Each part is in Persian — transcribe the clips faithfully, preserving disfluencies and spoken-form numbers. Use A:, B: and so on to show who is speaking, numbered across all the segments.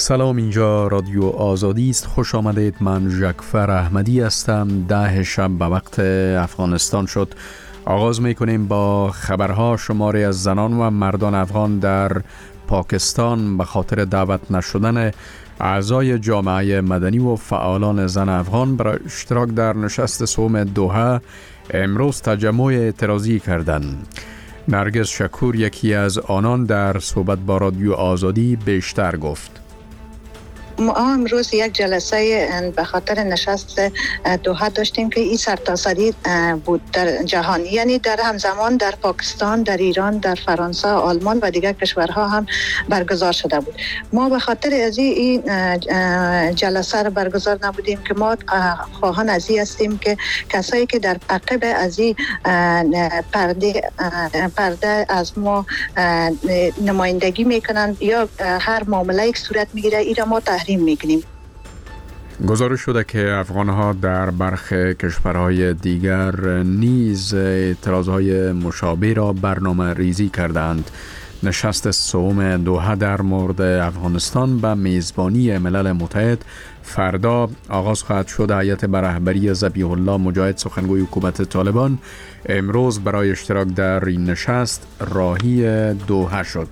A: سلام، اینجا رادیو آزادی است. خوش آمدید. من ژکفر احمدی هستم. ده شب به وقت افغانستان شد. آغاز میکنیم با خبرها. شماری از زنان و مردان افغان در پاکستان به خاطر دعوت نشدن اعضای جامعه مدنی و فعالان زن افغان برای اشتراک در نشست سوم دوحه امروز تجمع اعتراضی کردند. نرگس شکور یکی از آنان در صحبت با رادیو آزادی بیشتر گفت.
B: ما امروز یک جلسه به خاطر نشست دوحه داشتیم که این سرتاسری بود در جهان، یعنی در همزمان در پاکستان، در ایران، در فرانسه، آلمان و دیگر کشورها هم برگزار شده بود. ما به خاطر از این جلسه را برگزار نبودیم که ما خواهان از این هستیم که کسایی که در عقب از این پرده پرده از ما نمایندگی میکنند یا هر معامله یک صورت میگیره، این را ما تحریم میکنیم.
A: گزارش شده که افغانها در برخی کشورهای دیگر نیز اعتراضهای مشابه را برنامه ریزی کردند. نشست سوم دوحه در مورد افغانستان به میزبانی ملل متحد فردا آغاز خواهد شد. هیئت به رهبری ذبیح الله مجاهد، سخنگوی حکومت طالبان، امروز برای اشتراک در این نشست راهی دوحه شد.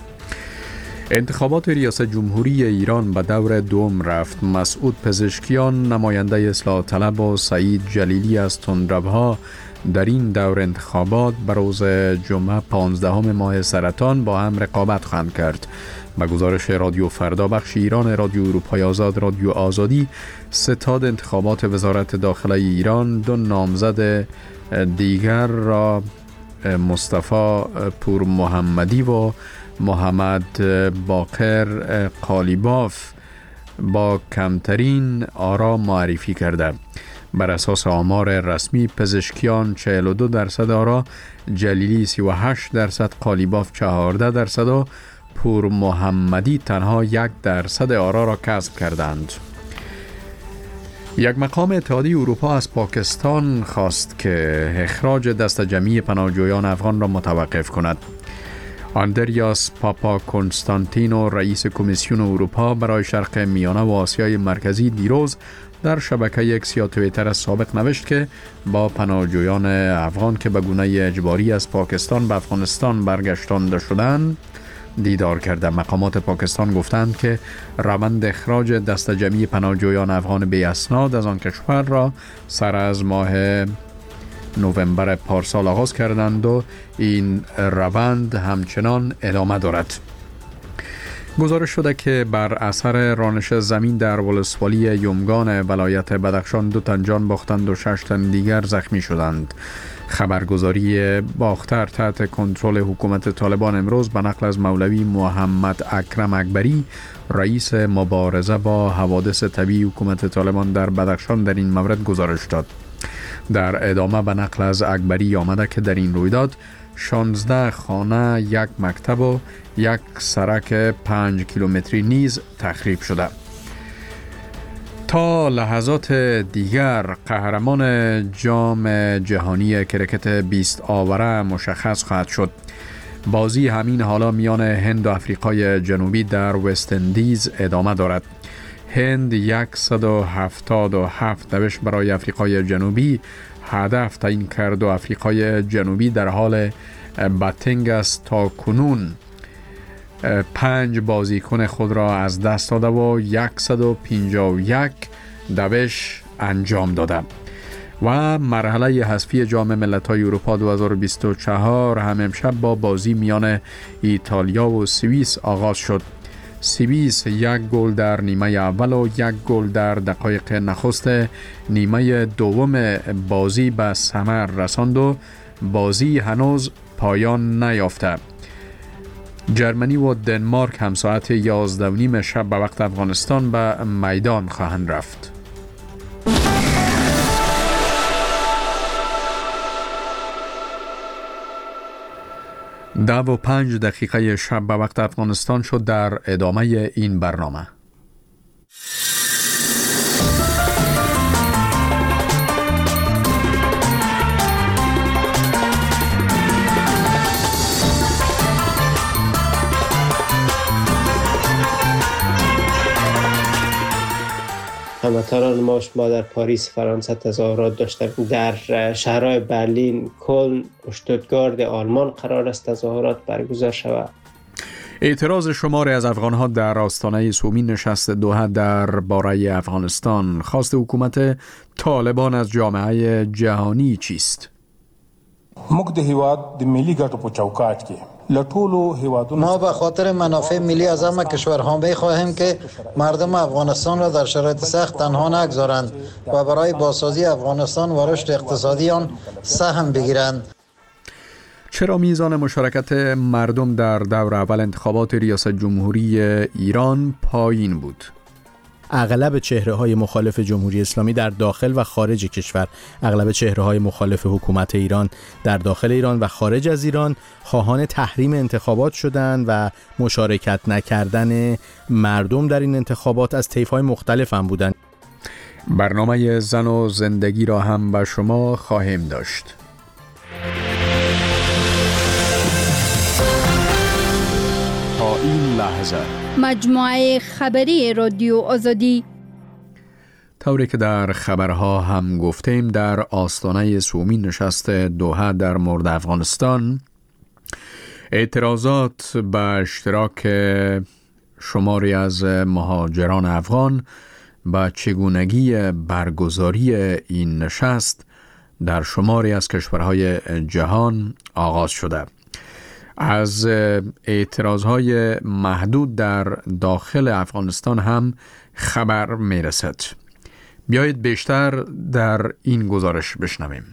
A: انتخابات ریاست جمهوری ایران به دور دوم رفت. مسعود پزشکیان، نماینده اصلاح طلب، و سعید جلیلی از تندروها در این دور انتخابات به روز جمعه پانزدهم ماه سرطان با هم رقابت خواهند کرد. به گزارش رادیو فردا بخش ایران رادیو اروپای آزاد رادیو آزادی، ستاد انتخابات وزارت داخله ایران دو نامزد دیگر را مصطفی پور محمدی و محمد باقر قالیباف با کمترین آرا معرفی کرده. بر اساس آمار رسمی، پزشکیان چهل و دو درصد آرا، جلیلی سی و هشت درصد، قالیباف چهارده درصد و پور محمدی تنها یک درصد آرا را کسب کردند. یک مقام اتحادیه اروپا از پاکستان خواست که اخراج دست جمعی پناهجویان افغان را متوقف کند. آندریاس پاپا کنستانتینو، رئیس کمیسیون اروپا برای شرق میانه و آسیای مرکزی، دیروز در شبکه اکس یا توییتر سابق نوشت که با پناهجویان افغان که به گونه اجباری از پاکستان به افغانستان برگشتانده شدند دیدار کرده. مقامات پاکستان گفتند که روند اخراج دست جمعی پناهجویان افغان بی اسناد از آن کشور را سر از ماه نوامبر پارسال آغاز کردند و این روند همچنان ادامه دارد. گزارش شده که بر اثر رانش زمین در ولسوالی یومگان ولایت بدخشان دو تن جان باختند و شش تن دیگر زخمی شدند. خبرگزاری باختر تحت کنترل حکومت طالبان امروز به نقل از مولوی محمد اکرم اکبری، رئیس مبارزه با حوادث طبیعی حکومت طالبان در بدخشان، در این مورد گزارش داد. در ادامه به نقل از اکبری آمده که در این رویداد شانزده خانه، یک مکتب و یک سرک پنج کیلومتری نیز تخریب شده. تا لحظات دیگر قهرمان جام جهانی کرکت بیست آوره مشخص خواهد شد. بازی همین حالا میان هند و آفریقای جنوبی در وست اندیز ادامه دارد. هند صد و هفتاد و هفت دوش برای آفریقای جنوبی هدف تعیین کرد و آفریقای جنوبی در حال بتنگ است تا کنون پنج بازیکن خود را از دست داده و صد و پنجاه و یک دوش انجام داده. و مرحله حذفی جام ملت‌های اروپا دو هزار و بیست و چهار هم امشب با بازی میان ایتالیا و سوئیس آغاز شد. سوئیس یک گل در نیمه اول و یک گل در دقایق نخست نیمه دوم بازی به ثمر رساند و بازی هنوز پایان نیافته. جرمنی و دنمارک هم ساعت یازده و نیم شب به وقت افغانستان به میدان خواهند رفت. ده و پنج دقیقه شب به وقت افغانستان شد. در ادامه این برنامه
C: هموطنان ما شما در پاریس فرانسه تظاهرات داشتن، در شهرهای برلین، کلن، اشتوتگارت آلمان قرار است تظاهرات برگزار شود.
A: اعتراض شماری از افغانها در آستانه سومین نشست دوحه در باره افغانستان. خواست حکومت طالبان از جامعه جهانی چیست؟
D: موږ د هیواد د ملي ګټو په چوکاټ کې لټولو هیوادونو
E: ما به خاطر منافع ملی از همه کشورها می‌خواهیم که مردم افغانستان را در شرایط سخت تنها نگذارند و برای بازسازی افغانستان و رشد اقتصادی آن سهم بگیرند.
A: چرا میزان مشارکت مردم در دور اول انتخابات ریاست جمهوری ایران پایین بود؟
F: اغلب چهره‌های مخالف جمهوری اسلامی در داخل و خارج کشور، اغلب چهره‌های مخالف حکومت ایران در داخل ایران و خارج از ایران خواهان تحریم انتخابات شدند و مشارکت نکردن مردم در این انتخابات از طیف‌های مختلف هم بودند.
A: برنامه زن و زندگی را هم به شما خواهیم داشت. تا این لحظه
G: مجموعه خبری رادیو آزادی.
A: طوری که در خبرها هم گفتیم، در آستانه سومین نشست دوحه در مورد افغانستان اعتراضات به اشتراک شماری از مهاجران افغان به چگونگی برگزاری این نشست در شماری از کشورهای جهان آغاز شده. از اعتراضهای محدود در داخل افغانستان هم خبر میرسد. بیایید بیشتر در این گزارش بشنویم.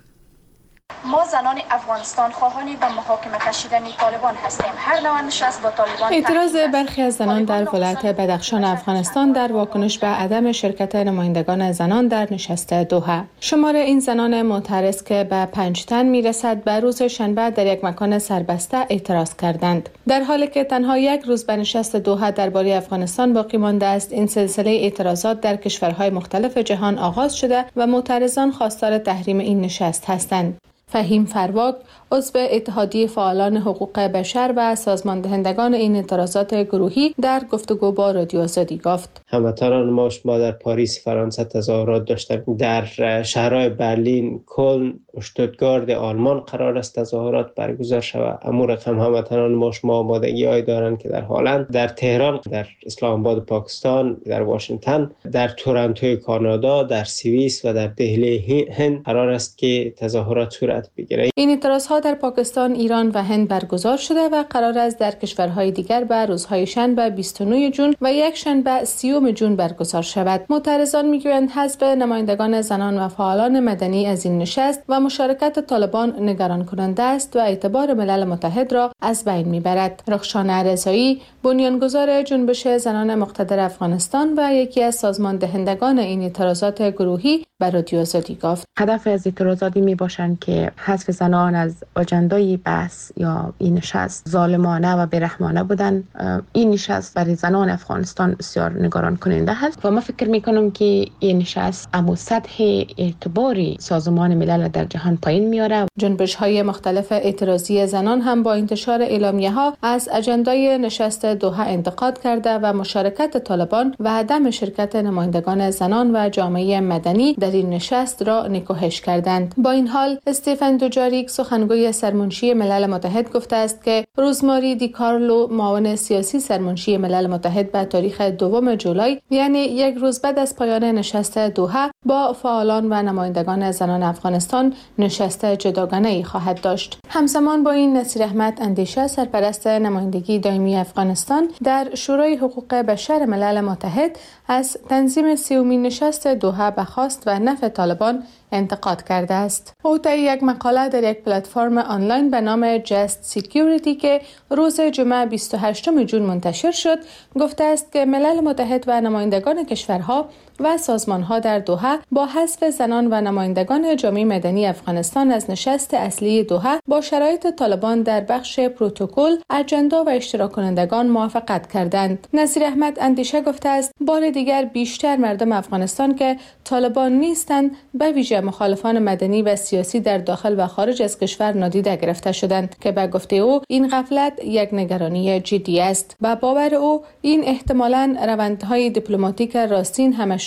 H: ما زنان افغانستان خواهانی به محاکمه کشیدن طالبان هستیم. هر نوع نشست با طالبان.
I: اعتراض برخی از زنان در ولایت بدخشان افغانستان در واکنش به عدم شرکت نمایندگان زنان در نشست دوحه. شمار این زنان معترض که به پنج تن میرسد به روز شنبه در یک مکان سربسته اعتراض کردند. در حالی که تنها یک روز به نشست دوحه درباره افغانستان باقی مانده است، این سلسله اعتراضات در کشورهای مختلف جهان آغاز شده و معترضان خواستار تحریم این نشست هستند. فهیم فرواگ، عضو اتحادیه فعالان حقوق بشر و سازمان دهندگان این اعتراضات گروهی، در گفتگو با رادیو آزادی گفت:
C: هموطنان ما شما در پاریس فرانسه تظاهرات داشتن، در شهرهای برلین، کلن، اشتوتگارت آلمان قرار است تظاهرات برگزار شود. اما رقم هموطنان ما شما آمادگی های دارند که در هلند، در تهران، در اسلام آباد پاکستان، در واشنگتن، در تورنتو کانادا، در سوئیس و در دهلی هند قرار است که تظاهرات صورت بگیرد.
I: این اعتراضات در پاکستان، ایران و هند برگزار شده و قرار است در کشورهای دیگر به روزهای شنبه بیست و نه ژوئن و یک شنبه سیوم ژوئن برگزار شود. معترضان میگویند حذف نمایندگان زنان و فعالان مدنی از این نشست و مشارکت طالبان نگران کننده است و اعتبار ملل متحد را از بین میبرد. رخشان رضایی، بنیانگذار جنبش زنان مقتدر افغانستان و یکی از سازمان دهندگان این اعتراضات گروهی، به رادیو آزادی گفت:
J: هدف از اعتراضات می باشند که حذف زنان از اجندای بحث یا این نشست ظالمانه و بیرحمانه بودن. این نشست برای زنان افغانستان بسیار نگران کننده است و من فکر می کنم که این نشست امو سطح اعتباری سازمان ملل در جهان پایین میاره.
I: جنبش های مختلف اعتراضی زنان هم با انتشار اعلامیه ها از اجندای نشست دوحه انتقاد کرده و مشارکت طالبان و عدم شرکت نمایندگان زنان و جامعه مدنی در این نشست را نکوهش کردند. با این حال استیفن دوجاریک، سخنگوی سرمنشی ملل متحد، گفته است که روزماری دی کارلو، معاون سیاسی سرمنشی ملل متحد، به تاریخ دوم جولای، یعنی یک روز بعد از پایان نشست دوحه، با فعالان و نمایندگان زنان افغانستان نشست جداگانه‌ای خواهد داشت. همزمان با این، نصیر احمد اندیشه، سرپرست نمایندگی دائمی افغانستان در شورای حقوق بشر ملل متحد، از تنظیم سیومین نشست دوحه به خواست و نفع طالبان انتقاد کرده است. او در یک مقاله در یک پلتفرم آنلاین به نام جست سکیوریتی که روز جمعه بیست و هشتم ژوئن منتشر شد، گفته است که ملل متحد و نمایندگان کشورها و سازمانها در دوحه با حذف زنان و نمایندگان جامعه مدنی افغانستان از نشست اصلی دوحه با شرایط طالبان در بخش پروتکل، اجندا و اشتراک کنندگان موافقت کردند. نصیر احمد اندیشه گفته است بار دیگر بیشتر مردم افغانستان که طالبان نیستند، به ویژه مخالفان مدنی و سیاسی در داخل و خارج از کشور نادیده گرفته شدند که به گفته او این غفلت یک نگرانی جدی است. با باور او این احتمالاً روندهای دیپلماتیک راستین همش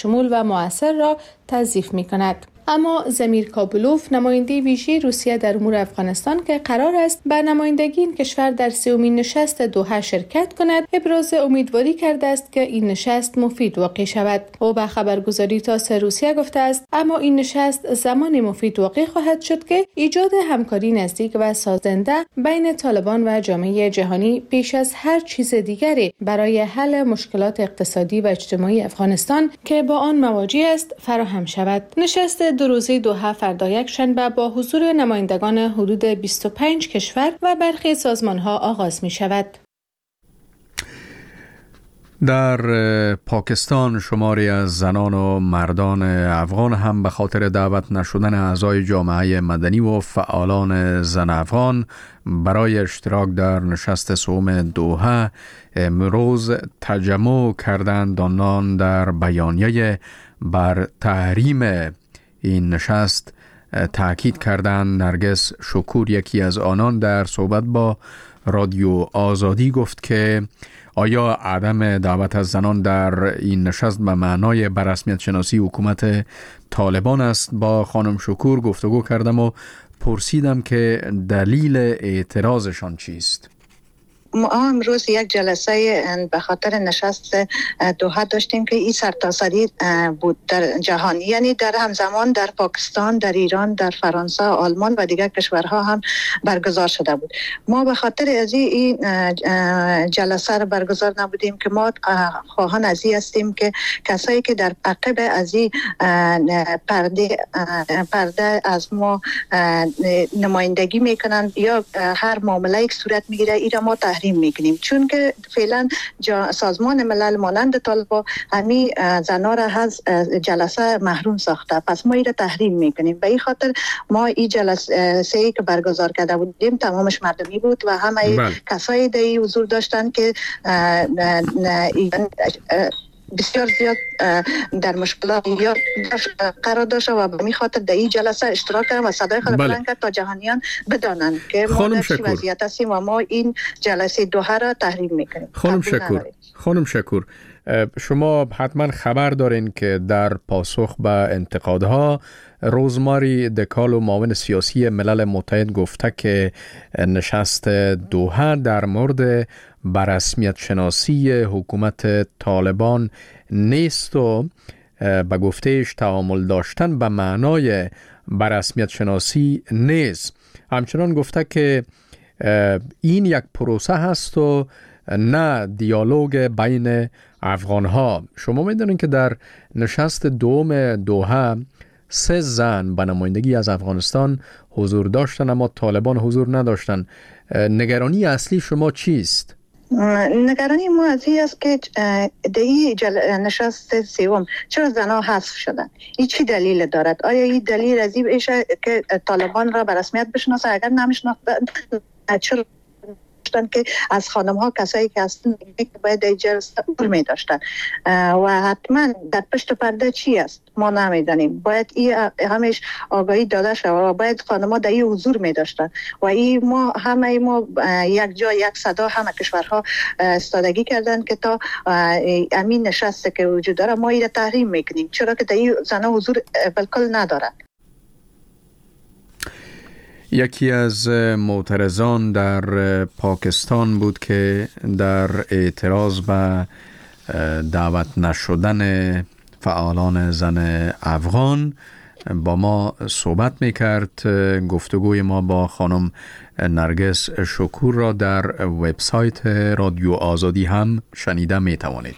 I: باشمول و مؤثر را توظیف می کند. اما زمیر کابلوف، نماینده ویژه روسیه در امور افغانستان که قرار است به نمایندگی این کشور در سومین نشست دوحه شرکت کند، ابراز امیدواری کرده است که این نشست مفید واقع شود. او به خبرگزاری تاس روسیه گفته است اما این نشست زمان مفید واقع خواهد شد که ایجاد همکاری نزدیک و سازنده بین طالبان و جامعه جهانی پیش از هر چیز دیگری برای حل مشکلات اقتصادی و اجتماعی افغانستان که با آن مواجه است فراهم شود. نشست دو روزه دوحه فردا یکشنبه با حضور نمایندگان حدود بیست و پنج کشور و برخی سازمان‌ها آغاز می‌شود.
A: در پاکستان شماری از زنان و مردان افغان هم به خاطر دعوت نشدن اعضای جامعه مدنی و فعالان زن افغان برای اشتراک در نشست سوم دوحه امروز تجمع کردند. آنان در بیانیه بر تحریم این نشست تاکید کردند. نرگس شکور، یکی از آنان، در صحبت با رادیو آزادی گفت که آیا عدم دعوت از زنان در این نشست به معنای بررسمیت شناسی حکومت طالبان است؟ با خانم شکور گفتگو کردم و پرسیدم که دلیل اعتراضشان چیست.
B: ما امروز یک جلسه به خاطر نشست دوحه داشتیم که این سرتاسری بود در جهان، یعنی در همزمان در پاکستان، در ایران، در فرانسه، آلمان و دیگر کشورها هم برگزار شده بود. ما به خاطر از این جلسه را برگزار نبودیم که ما خواهان از این هستیم که کسایی که در عقب از این پرده پرده از ما نمایندگی میکنن یا هر معامله یک صورت میگیره، این را ما تحریم میکنیم، چون که فعلا سازمان ملل مانند طالبان همین زنا را از جلسه محروم ساخته، پس ما این را تحریم میکنیم. به این خاطر ما این جلسه ای که برگزار کرده بودیم تمامش مردمی بود و همه بل. کسایی در این حضور داشتن که بسیار زیاد در مشکلات یا قرار داشت و به این خاطر در این جلسه اشتراک کردن و صدای خود بلند کرد تا جهانیان بدانند که ما در چه وضعیت هستیم و ما این جلسه دوحه را تحریم میکنیم.
A: خانم شکور، خانم شکور شما حتما خبر دارین که در پاسخ به انتقادها روزماری دکالو، معاون سیاسی ملل متحد، گفته که نشست دوحه در مورد بررسمیت شناسی حکومت طالبان نیست و به گفتهش تعامل داشتن به معنای بررسمیت شناسی نیست. همچنان گفته که این یک پروسه هست و نه دیالوگ بین افغانها. شما میدونید که در نشست دوم دوحه سه زن به نمایندگی از افغانستان حضور داشتن اما طالبان حضور نداشتن. نگرانی اصلی شما چیست؟
B: نگرانی ما از این است که در این نشست سوم چرا زنها حذف شدن؟ این چی دلیل دارد؟ آیا این دلیل از این باشه که طالبان را به رسمیت بشناسه؟ اگر نمیشناختن چرا که از خانم ها کسایی که هستن که باید در جلسه حضور می داشتن و حتما در پشت پرده چی است ما نمیدانیم. باید این همیش آگاهی داده شد و باید خانم ها در این حضور می داشتن و این ما همه ما یک جا یک صدا همه کشورها استادگی کردن که تا امین نشسته که وجود داره ما این تحریم میکنیم، چرا که در این زنها حضور بالکل ندارن.
A: یکی از معترضان در پاکستان بود که در اعتراض به دعوت نشدن فعالان زن افغان با ما صحبت میکرد. گفتگوی ما با خانم نرگس شکور را در وبسایت رادیو آزادی هم شنیده میتوانید.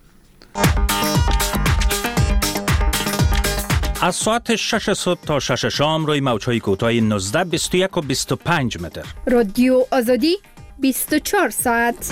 K: از ساعت شش صبح تا شش شام روی موج‌های کوتاه نوزده، بیست و یک و بیست و پنج متر.
G: رادیو آزادی بیست و چهار ساعت.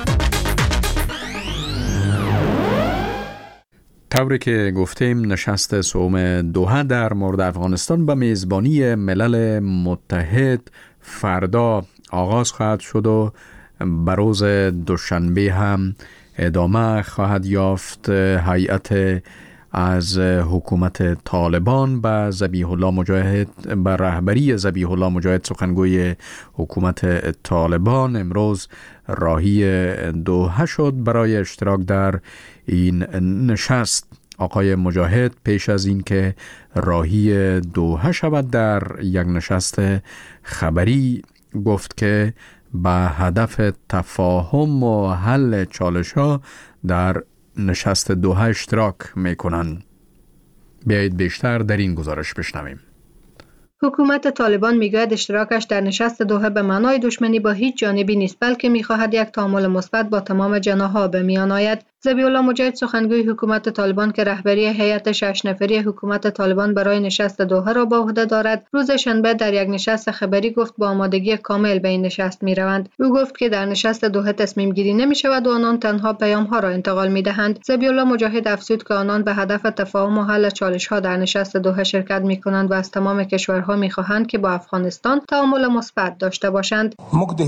A: طوری که گفتیم نشست سوم دوحه در مورد افغانستان به میزبانی ملل متحد فردا آغاز خواهد شد و به روز دوشنبه هم ادامه خواهد یافت. هیئت از حکومت طالبان به ذبیح الله مجاهد، به رهبری ذبیح الله مجاهد سخنگوی حکومت طالبان، امروز راهی دوحه شد برای اشتراک در این نشست. آقای مجاهد پیش از این که راهی دوحه شود در یک نشست خبری گفت که به هدف تفاهم و حل چالش‌ها در نشست دوحه اشتراک می‌کنند. بیایید بیشتر در این گزارش بشنویم.
I: حکومت طالبان میگوید اشتراکش در نشست دوحه به معنای دشمنی با هیچ جانبی نیست، بلکه میخواهد یک تعامل مثبت با تمام جناح‌ها به میان آید. ذبیح الله مجاهد سخنگوی حکومت طالبان که رهبری هیئت شش نفری حکومت طالبان برای نشست دوحه را به عهده دارد، روز شنبه در یک نشست خبری گفت با آمادگی کامل به این نشست میروند. او گفت که در نشست دوحه تصمیم گیری نمی شود و آنان تنها پیام ها را انتقال می دهند. ذبیح الله مجاهد افزود که آنان به هدف تفاهم و حل چالش ها در نشست دوحه شرکت می کنند و از تمام کشورها می خواهند که با افغانستان تعامل مثبت داشته باشند.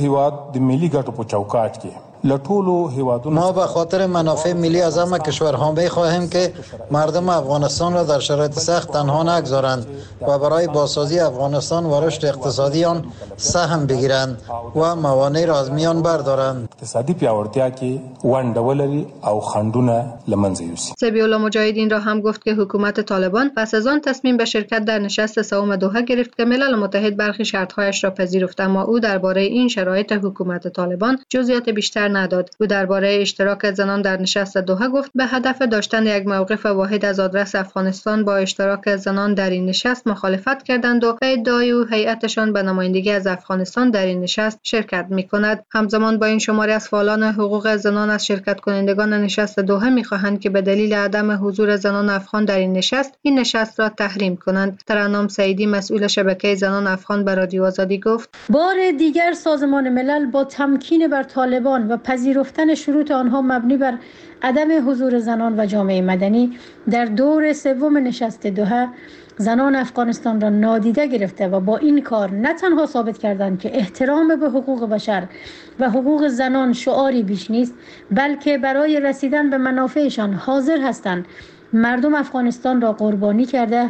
E: ما به خاطر منافع ملی از همه کشورها بخواهیم که مردم افغانستان را در شرایط سخت تنها نگذارند و برای بازسازی افغانستان و رشد اقتصادی آن سهم بگیرند و موانع را از میان بردارند.
D: اقتصادی پیاوړتیا کې ونډه ولري او خنډونه له منځه یوسي.
I: ذبیح الله مجاهد این را هم گفت که حکومت طالبان پس از آن تصمیم به شرکت در نشست سوم دوحه گرفت که ملل متحد برخی شرط‌هایش را پذیرفت، اما او درباره این شرایط حکومت طالبان جزئیات بیشتر نداد. او درباره اشتراک زنان در نشست دوحه گفت به هدف داشتن یک موقف واحد از آدرس افغانستان با اشتراک زنان در این نشست مخالفت کردند و به ادعای او هیئتشان به نمایندگی از افغانستان در این نشست شرکت می‌کند. همزمان با این شماری از فعالان حقوق زنان از شرکت کنندگان نشست دوحه می‌خواهند که به دلیل عدم حضور زنان افغان در این نشست این نشست را تحریم کنند. ترنم سعیدی مسئول شبکه زنان افغان به رادیو آزادی گفت
L: بار دیگر سازمان ملل با تمکین بر طالبان و پذیرفتن شروط آنها مبنی بر عدم حضور زنان و جامعه مدنی در دور سوم نشست دوحه زنان افغانستان را نادیده گرفته و با این کار نه تنها ثابت کردند که احترام به حقوق بشر و حقوق زنان شعاری بیش نیست، بلکه برای رسیدن به منافعشان حاضر هستند مردم افغانستان را قربانی کرده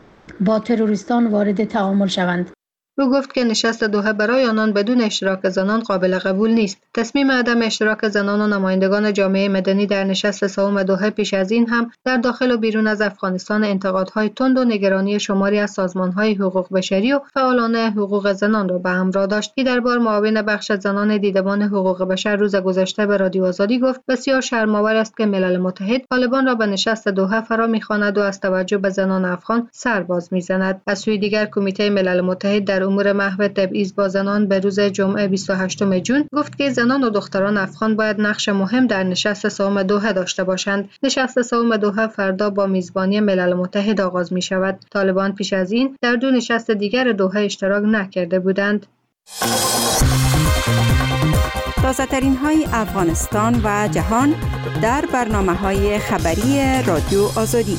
L: با تروریستان وارد تعامل شوند.
I: او گفت که نشست دوحه برای آنان بدون اشتراک زنان قابل قبول نیست. تصمیم عدم اشتراک زنان و نمایندگان جامعه مدنی در نشست سوم دوحه پیش از این هم در داخل و بیرون از افغانستان انتقادهای تند و نگرانی شماری از سازمانهای حقوق بشری و فعالان حقوق زنان را به همراه داشت. این دربار معاون بخش زنان دیدبان حقوق بشر روز گذشته به رادیو آزادی گفت بسیار شرم‌آور است که ملل متحد طالبان را به نشست دوحه فرا می‌خواند و از توجه به زنان افغان سر باز می‌زند. از سوی دیگر کمیته ملل متحد در امور محو تبعیض با زنان به روز جمعه بیست و هشتم ژوئن گفت که زنان و دختران افغان باید نقش مهم در نشست سوم دوحه داشته باشند. نشست سوم دوحه فردا با میزبانی ملل متحد آغاز می شود. طالبان پیش از این در دو نشست دیگر دوحه اشتراک نکرده بودند.
M: تازه ترین های افغانستان و جهان در برنامه های خبری رادیو آزادی.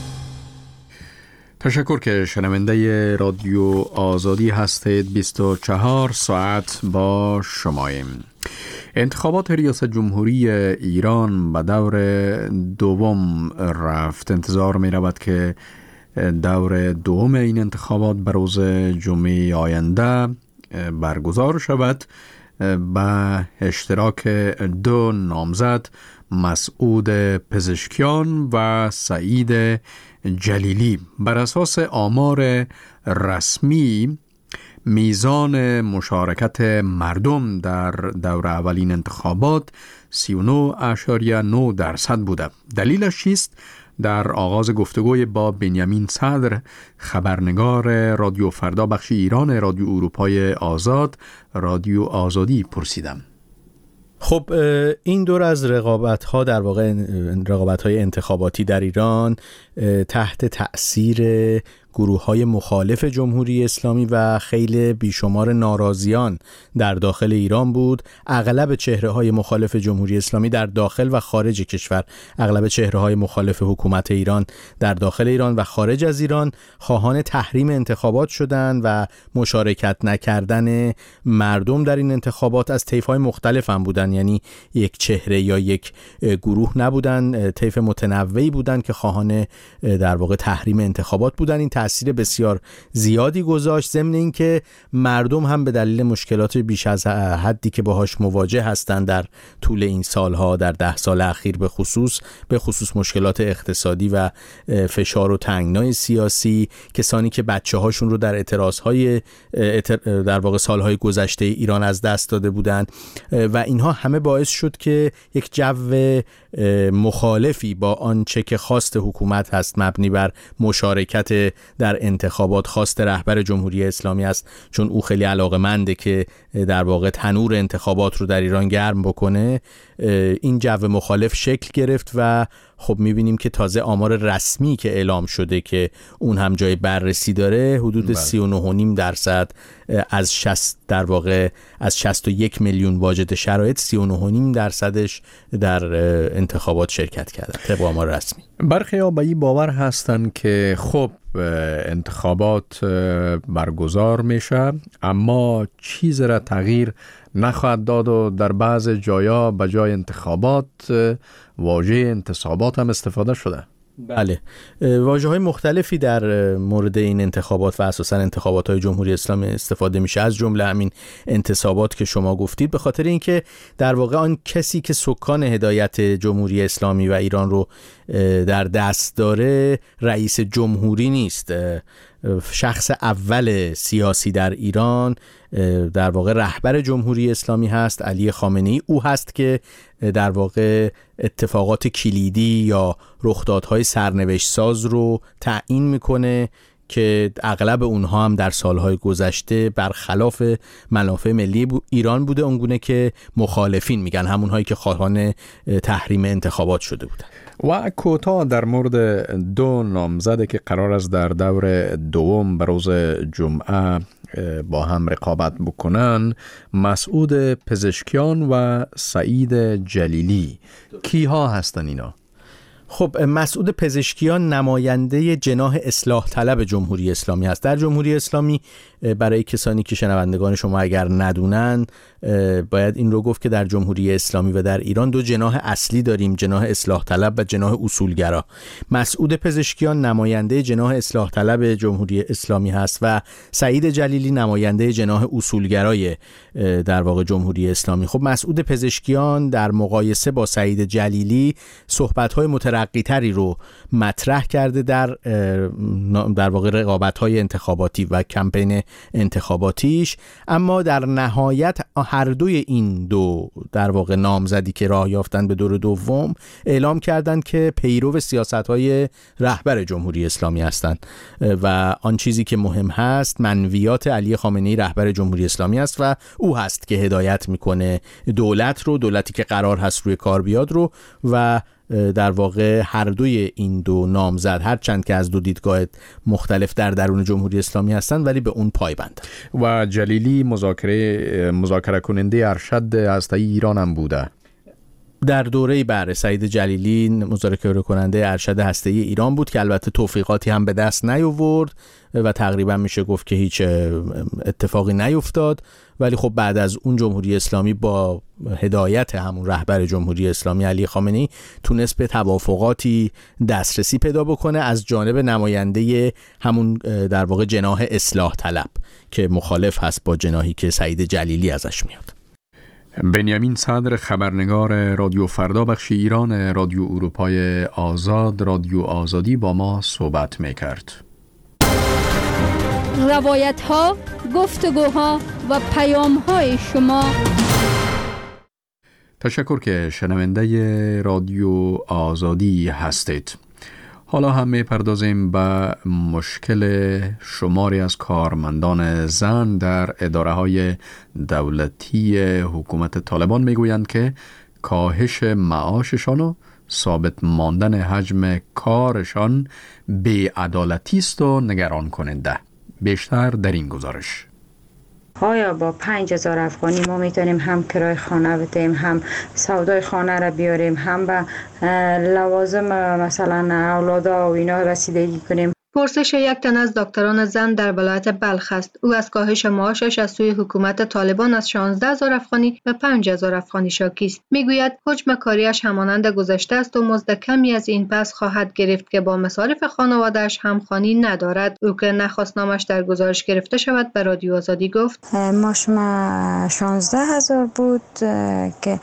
A: تشکر که شنونده رادیو آزادی هستید. بیست و چهار ساعت با شماییم. انتخابات ریاست جمهوری ایران به دور دوم رفت. انتظار می رود که دور دوم این انتخابات به روز جمعه آینده برگزار شود با اشتراک دو نامزد مسعود پزشکیان و سعید جلیلی. بر اساس آمار رسمی میزان مشارکت مردم در دور اولین انتخابات سی و نه اشاریه نه درصد بوده. دلیلش چیست؟ در آغاز گفتگوی با بنیامین صدر خبرنگار رادیو فردا بخش ایران رادیو اروپای آزاد رادیو آزادی پرسیدم.
F: خب این دور از رقابت‌ها در واقع رقابت‌های انتخاباتی در ایران تحت تأثیر گروه‌های مخالف جمهوری اسلامی و خیلی بیشمار ناراضیان در داخل ایران بود. اغلب چهره‌های مخالف جمهوری اسلامی در داخل و خارج کشور، اغلب چهره‌های مخالف حکومت ایران در داخل ایران و خارج از ایران خواهان تحریم انتخابات شدند و مشارکت نکردن مردم در این انتخابات از طیف‌های مختلف هم بودن، یعنی یک چهره یا یک گروه نبودن، طیف متنوعی بودن که خواهان در واقع تحریم انتخابات بودن. این تاثیر بسیار زیادی گذاشت، ضمن اینکه مردم هم به دلیل مشکلات بیش از حدی که باهاش مواجه هستند در طول این سالها، در ده سال اخیر به خصوص به خصوص مشکلات اقتصادی و فشار و تنگنای سیاسی، کسانی که بچه هاشون رو در اعتراضهای در واقع سالهای گذشته ایران از دست داده بودند و اینها همه باعث شد که یک جو مخالفی با آنچه که خواست حکومت هست مبنی بر مشارکت در انتخابات، خواست رهبر جمهوری اسلامی است، چون او خیلی علاقه‌منده که در واقع تنور انتخابات رو در ایران گرم بکنه، این جو مخالف شکل گرفت و خب میبینیم که تازه آمار رسمی که اعلام شده که اون هم جای بررسی داره حدود سی و نه و نیم درصد از شصت در واقع از شصت و یک میلیون واجد شرایط سی و نه و نیم درصدش در انتخابات شرکت کردن طبق آمار رسمی.
A: برخی ها به این باور هستند که خب انتخابات برگزار میشه اما چیز را تغییر نخواهد داد و در بعض جایا به جای انتخابات واژه انتصابات هم استفاده شده.
F: بله، واژه‌های مختلفی در مورد این انتخابات و اساساً انتخابات‌های جمهوری اسلامی استفاده میشه، از جمله همین انتصابات که شما گفتید، به خاطر اینکه در واقع آن کسی که سکان هدایت جمهوری اسلامی و ایران رو در دست داره رئیس جمهوری نیست. شخص اول سیاسی در ایران در واقع رهبر جمهوری اسلامی هست، علی خامنه‌ای. او هست که در واقع اتفاقات کلیدی یا رخدادهای سرنوشت ساز رو تعیین میکنه که اغلب اونها هم در سالهای گذشته برخلاف منافع ملی ایران بوده، اونگونه که مخالفین میگن، همونهایی که خواهان تحریم انتخابات شده بودن.
A: و کوتاه در مورد دو نامزد که قرار است در دور دوم به روز جمعه با هم رقابت بکنن، مسعود پزشکیان و سعید جلیلی، کیها هستن اینا؟
F: خب مسعود پزشکیان نماینده جناح اصلاح طلب جمهوری اسلامی است. در جمهوری اسلامی برای کسانی که شنوندگان شما اگر ندونن باید این رو گفت که در جمهوری اسلامی و در ایران دو جناح اصلی داریم، جناح اصلاح طلب و جناح اصولگرا. مسعود پزشکیان نماینده جناح اصلاح طلب جمهوری اسلامی هست و سعید جلیلی نماینده جناح اصولگرای در واقع جمهوری اسلامی. خب مسعود پزشکیان در مقایسه با سعید جلیلی صحبت‌های مترقی‌تری رو مطرح کرده در در واقع رقابت‌های انتخاباتی و کمپین انتخاباتیش، اما در نهایت هر دوی این دو در واقع نامزدی که راه یافتن به دور دوم اعلام کردند که پیرو سیاست‌های رهبر جمهوری اسلامی هستند و آن چیزی که مهم هست منویات علی خامنه‌ای رهبر جمهوری اسلامی است و او هست که هدایت میکنه دولت رو، دولتی که قرار هست روی کار بیاد رو، و در واقع هر دوی این دو نامزد هر چند که از دو دیدگاه مختلف در درون جمهوری اسلامی هستند ولی به اون پایبند.
A: و جلیلی مذاکره مذاکره کننده ارشد هسته‌ای ایران هم بوده.
F: در دوره بعد سعید جلیلی مذاکره کننده ارشد هسته‌ای ایران بود که البته توفیقاتی هم به دست نیاورد و تقریبا میشه گفت که هیچ اتفاقی نیفتاد، ولی خب بعد از اون جمهوری اسلامی با هدایت همون رهبر جمهوری اسلامی علی خامنه‌ای تونست به توافقاتی دسترسی پیدا بکنه از جانب نماینده همون در واقع جناح اصلاح طلب که مخالف هست با جناحی که سعید جلیلی ازش میاد.
A: بنیامین صدر خبرنگار رادیو فردا بخش ایران رادیو اروپای آزاد رادیو آزادی با ما صحبت میکرد.
G: روایت ها، گفتگوها و پیام های شما.
A: تشکر که شنونده رادیو آزادی هستید. حالا هم می‌پردازیم به مشکل شماری از کارمندان زن در اداره‌های دولتی حکومت طالبان. میگویند که کاهش معاششان و ثابت ماندن حجم کارشان بی‌عدالتی است و نگران کننده. بیشتر در این گزارش.
N: آیا با پنج هزار افغانی ما میتونیم هم کرای خانه بدیم، هم سودای خانه را بیاریم، هم به لوازم مثلا اولادا و اینا رسیدگی کنیم؟
O: پرسش یک تن از دکتران زن در ولایت بلخ است. او از کاهش معاشش از سوی حکومت طالبان از شانزده هزار افغانی به پنج هزار افغانی شاکی است. میگوید حجم کاریش همانند گذشته است و مزد کمی از این پس خواهد گرفت که با مصارف خانواده‌اش همخوانی ندارد. او که نخواست نامش در گزارش گرفته شود به رادیو آزادی گفت:
N: معاش ما شانزده هزار بود که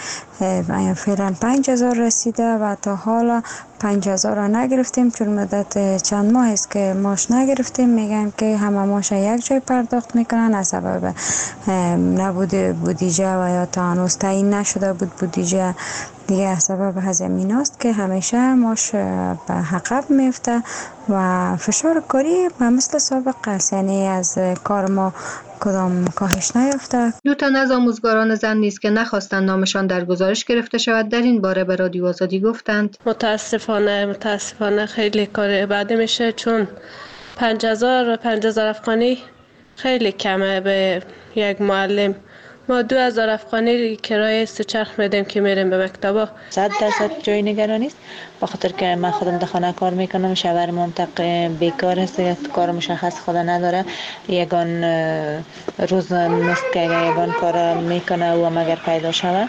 N: فعلا پنج هزار رسیده و تا حالا پنج هزار را نگرفتیم، چون مدت چند ماه است که ماش نگرفتیم. میگن که همه ماش یک جای پرداخت میکنن از سبب نبود بودجه و یا تا هنوز تعیین نشده بود بودجه دیگه. از سبب هزینه است که همیشه ماش به عقب میفته و فشار کاری مثل سابق است، یعنی از کار ما کدام کاهش نیافته.
O: دو تن از آموزگاران زن نیز که نخواستند نامشان در گزارش گرفته شود در این باره به رادیو آزادی گفتند:
P: متاسفانه متاسفانه خیلی کار بعد میشه، چون پنج هزار پنج هزار افغانی خیلی کمه به یک معلم. ما دو هزار افغانی کرایه سه چرخ میدیم که میریم به مکتبا.
Q: صد درصد جای نگرانی است، بخاطر که من خودم در خانه کار میکنم، شوهر منطق بیکار است، کار مشخص خود نداره. یگان روز نصف که یگان کار میکنه و مگر پیدا شوه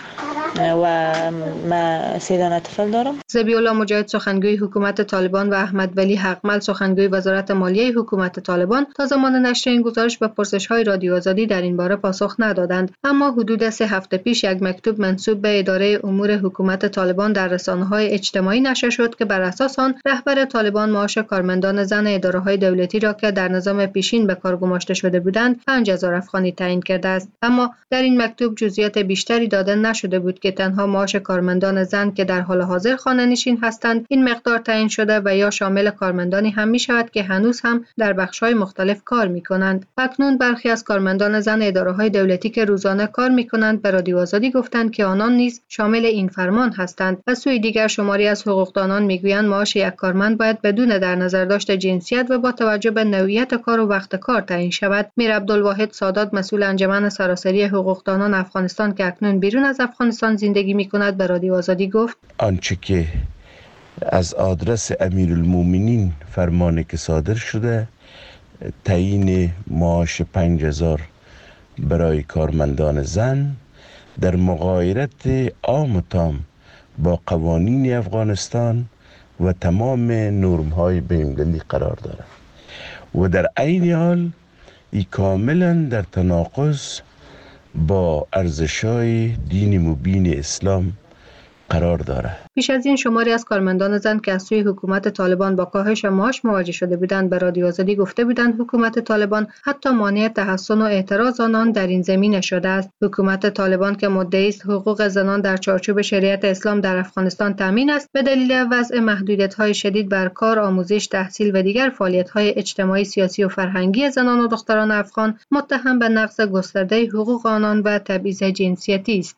Q: و من سه دانه طفل دارم.
O: ذبیح الله مجاهد سخنگوی حکومت طالبان و احمد ولی حقمل سخنگوی وزارت مالیه حکومت طالبان تا زمان نشر این گزارش به پرسش‌های رادیو آزادی در این باره پاسخ ندادند. اما حدود سه هفته پیش یک مکتوب منسوب به اداره امور حکومت طالبان در رسانه‌های اجتماعی نشر شد که بر اساس آن رهبر طالبان معاش کارمندان زن اداره‌های دولتی را که در نظام پیشین به کار گماشته شده بودند پنج هزار افغانی تعیین کرده است. اما در این مکتوب جزئیات بیشتری داده نشده بود که تنها معاش کارمندان زن که در حال حاضر خانه‌نشین هستند این مقدار تعیین شده و یا شامل کارمندانی هم می‌شود که هنوز هم در بخش‌های مختلف کار می‌کنند. اکنون برخی از کارمندان زن اداره‌های دولتی که روزانه کار می‌کنند به رادیو آزادی گفتند که آنان نیز شامل این فرمان هستند. از سوی دیگر شماری از حقوقدانان می‌گویند معاش یک کارمند باید بدون در نظر داشت جنسیت و با توجه به نوعیت کار و وقت کار تعیین شود. میر عبدالواحد سادات مسئول انجمن سراسری حقوقدانان افغانستان که اکنون بیرون از افغانستان زندگی می‌کند به رادیو آزادی گفت:
R: آنچه که از آدرس امیرالمومنین فرمانی که صادر شده تعیین معاش پنج هزار برای کارمندان زن در مغایرت عام و تام با قوانین افغانستان و تمام نرم‌های بین‌المللی قرار دارد و در عین حال ای کاملا در تناقض با ارزش‌های دین مبین اسلام قرار دارد.
O: پیش از این شماری از کارمندان زن که از سوی حکومت طالبان با کاهش معاش مواجه شده بودند به رادیو آزادی گفته بودند حکومت طالبان حتی مانع تحسن و اعتراض آنان در این زمینه شده است. حکومت طالبان که مدعی است حقوق زنان در چارچوب شریعت اسلام در افغانستان تامین است، به دلیل وضع محدودیت‌های شدید بر کار، آموزش، تحصیل و دیگر فعالیت‌های اجتماعی، سیاسی و فرهنگی زنان و دختران افغان متهم به نقض گسترده حقوق آنان و تبعیض جنسیتی است.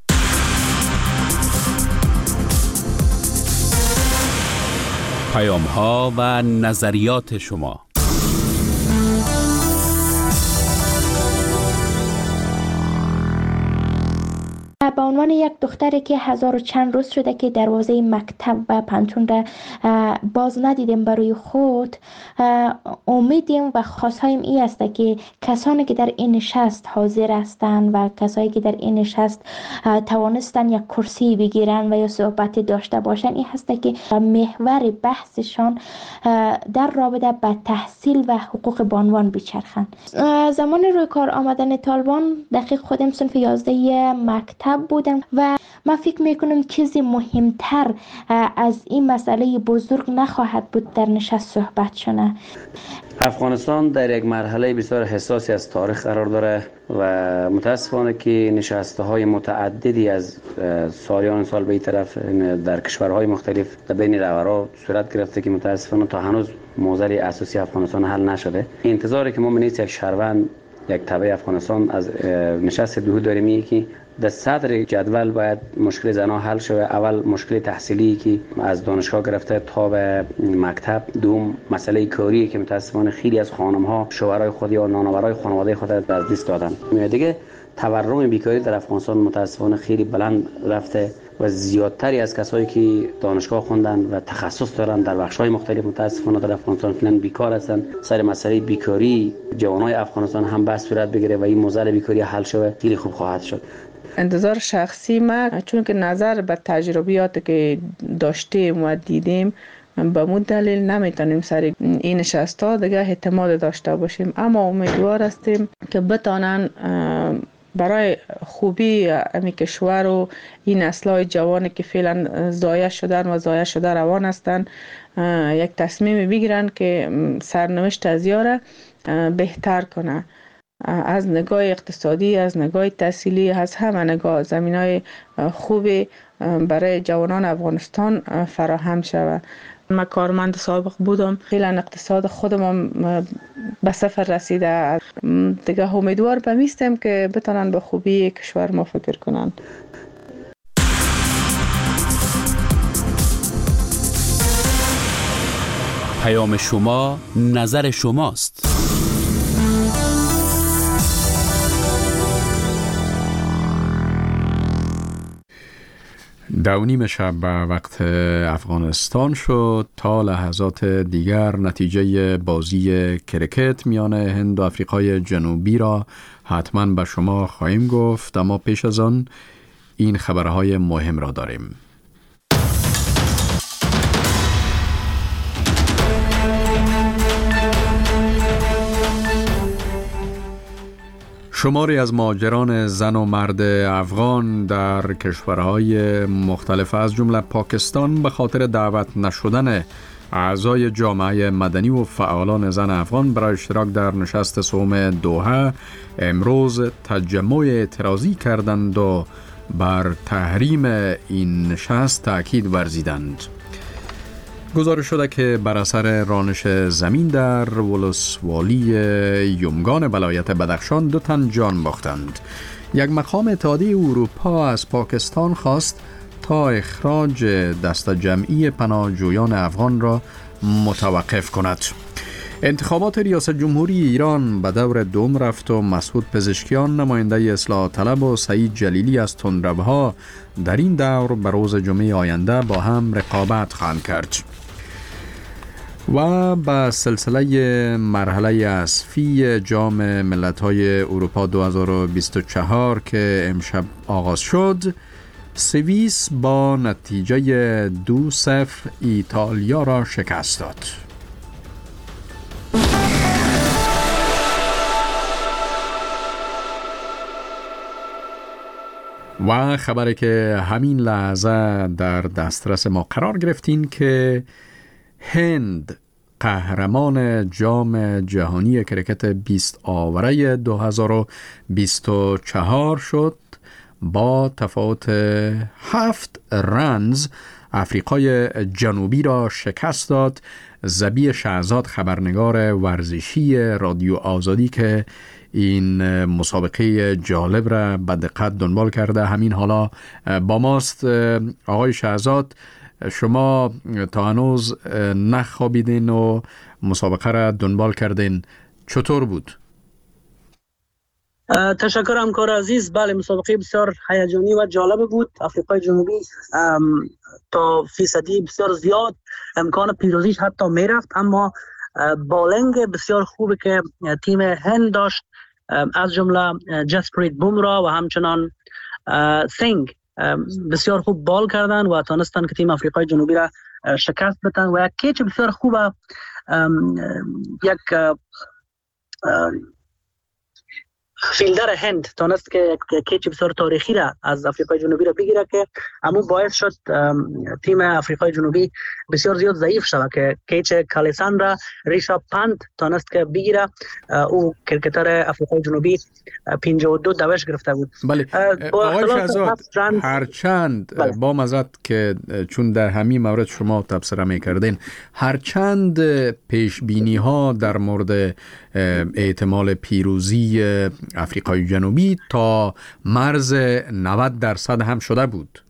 S: پیام ها و نظریات شما.
T: به عنوان یک دختری که هزار و چند روز شده که دروازه مکتب و پنتون را باز ندیدیم برای خود، امیدیم و خواستهایم این است که کسانی که در این نشست حاضر هستند و کسایی که در این نشست توانستن یک کرسی بگیرن و یا صحبتی داشته باشن این هست که محور بحثشان در رابطه با تحصیل و حقوق بانوان بچرخند. زمان روی کار آمدن طالبان دقیق خودم صنف یازده مکتب بودم و من فکر میکنم چیزی مهمتر از این مسئله بزرگ نخواهد بود در نشست صحبت شده.
U: افغانستان در یک مرحله بسیار حساسی از تاریخ قرار داره و متاسفانه که نشست‌های متعددی از سالیان سال به این طرف در کشورهای مختلف در بین رهبران صورت گرفته که متاسفانه تا هنوز موضوع اساسی افغانستان حل نشده. انتظاری که ما من یک شهروند یک تبع افغانستان از نشست دوحه داریم اینه که در صدر جدول باید مشکل زنها حل شود. اول مشکل تحصیلی که از دانشگاه گرفته تا به مکتب، دوم مسئله کاری که متاسفانه خیلی از خانم‌ها شوهرای خود یا نانآورای خانواده خود از دست دادن. دیگه تورم بیکاری در افغانستان متاسفانه خیلی بلند رفته و زیادتری از کسایی که دانشگاه خوندن و تخصص دارن در بخش‌های مختلف متاسفانه در افغانستان فعلا بیکار هستن. سر مسئله بیکاری جوانای افغانستان هم بس صورت بگیره و این موضوع بیکاری حل شود خیلی خوب خواهد شد.
J: انتظار شخصی ما چون که نظر به تجربیات که داشتیم و دیدیم به مود دلیل نمیتونیم سر این نشستا دیگه اعتماد داشته باشیم، اما امیدوار هستیم که بتانن برای خوبی امی کشور و این نسل‌های جوانی که فعلا ضایع شدن و ضایع شده روان هستند یک تصمیم بگیرن که سرنوشت از یاره بهتر کنه، از نگاه اقتصادی، از نگاه تحصیلی، از همه نگاه زمینای خوبی برای جوانان افغانستان فراهم شود. من کارمند سابق بودم، فعلا اقتصاد خودم به صفر رسیده، دیگه امیدوار به میستم که بتونن به خوبی کشور ما فکر کنن.
S: پیام شما نظر شماست.
A: دو نیم شب به وقت افغانستان شد. تا لحظات دیگر نتیجه بازی کرکت میان هند و آفریقای جنوبی را حتما به شما خواهیم گفت، اما پیش از آن این خبرهای مهم را داریم. شماری از مهاجران زن و مرد افغان در کشورهای مختلف از جمله پاکستان به خاطر دعوت نشدن اعضای جامعه مدنی و فعالان زن افغان برای اشتراک در نشست سوم دوحه امروز تجمع اعتراضی کردند و بر تحریم این نشست تاکید ورزیدند. گزارش شده که بر اثر رانش زمین در ولسوالی یمگان ولایت بدخشان دو تن جان باختند. یک مقام اتحادیه اروپا از پاکستان خواست تا اخراج دست جمعی پناهجویان افغان را متوقف کند. انتخابات ریاست جمهوری ایران به دور دوم رفت و مسعود پزشکیان نماینده اصلاح طلب و سعید جلیلی از تندروها در این دور به روز جمعه آینده با هم رقابت خواهند کرد. و به سلسله مرحله اصفی جام ملت‌های اروپا دو هزار و بیست و چهار که امشب آغاز شد، سوئیس با نتیجه دو صفر ایتالیا را شکست داد. و خبری که همین لحظه در دسترس ما قرار گرفتین که هند قهرمان جام جهانی کرکت بیست آوره دو هزار و بیست و چهار شد. با تفاوت هفت رنز آفریقای جنوبی را شکست داد. زبی شهزاد خبرنگار ورزشی رادیو آزادی که این مسابقه جالب را به دقت دنبال کرده همین حالا با ماست. آقای شهزاد، شما تا هنوز نخوابیدین و مسابقه را دنبال کردین، چطور بود؟
H: تشکر همکار عزیز. بله، مسابقه بسیار هیجانی و جالب بود. آفریقای جنوبی تا فیصدی بسیار زیاد امکان پیروزیش حتی میرفت، اما بالنگ بسیار خوبی که تیم هند داشت از جمله جسپریت بومرا و همچنان سینگ بسیار خوب بال کردن و تانستن که تیم آفریقای جنوبی را شکست بدن و یک کیچ بسیار خوب یک فیلدر هند تانست که یک کیچ بسیار تاریخی را از آفریقای جنوبی را بگیره که همون باعث شد تیم آفریقای جنوبی بسیار زیاد ضعیف شد که کیچ کالیسان را ریشا پنت تانست که بگیره. او کرکتر آفریقای جنوبی پنجاه و دو دوش گرفته بود.
A: بله آقای شهزاد، هرچند بله. با مزد که چون در همین مورد شما تبصره میکردین، هرچند پیش بینی ها در مورد احتمال پیروزی آفریقای جنوبی تا مرز نود درصد هم شده بود.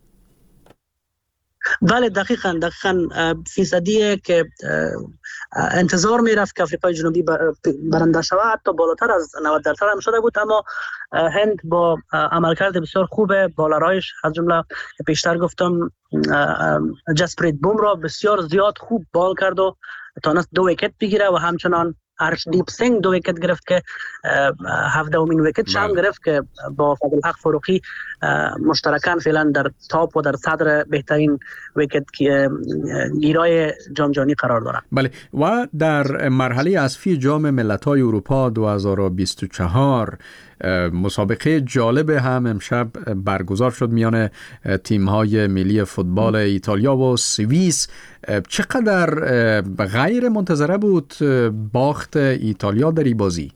H: بله دقیقاً دقیقاً فیصدیه که انتظار میرفت که آفریقای جنوبی برنده شود، حتی بالاتر از نود درصد هم شده بود، اما هند با عملکرد بسیار خوب بالرایش، از جمله پیشتر گفتم جسپریت بومرا بسیار زیاد خوب بال کرد و تونست دو ویکت بگیره و همچنان هرشدیپ سینگ دو ویکت گرفت که هفدهمین ویکتش هم گرفت که با فضلالحق فروخی مشترکاً فعلا در تاپ و در صدر بهترین ویکت گیرای جام جهانی قرار دارند.
A: بله و در مرحله حذفی جام ملت‌های اروپا دو هزار و بیست و چهار مسابقه جالب هم امشب برگزار شد میان تیم‌های ملی فوتبال ایتالیا و سوئیس. چقدر غیر منتظره بود باخت ایتالیا در این بازی؟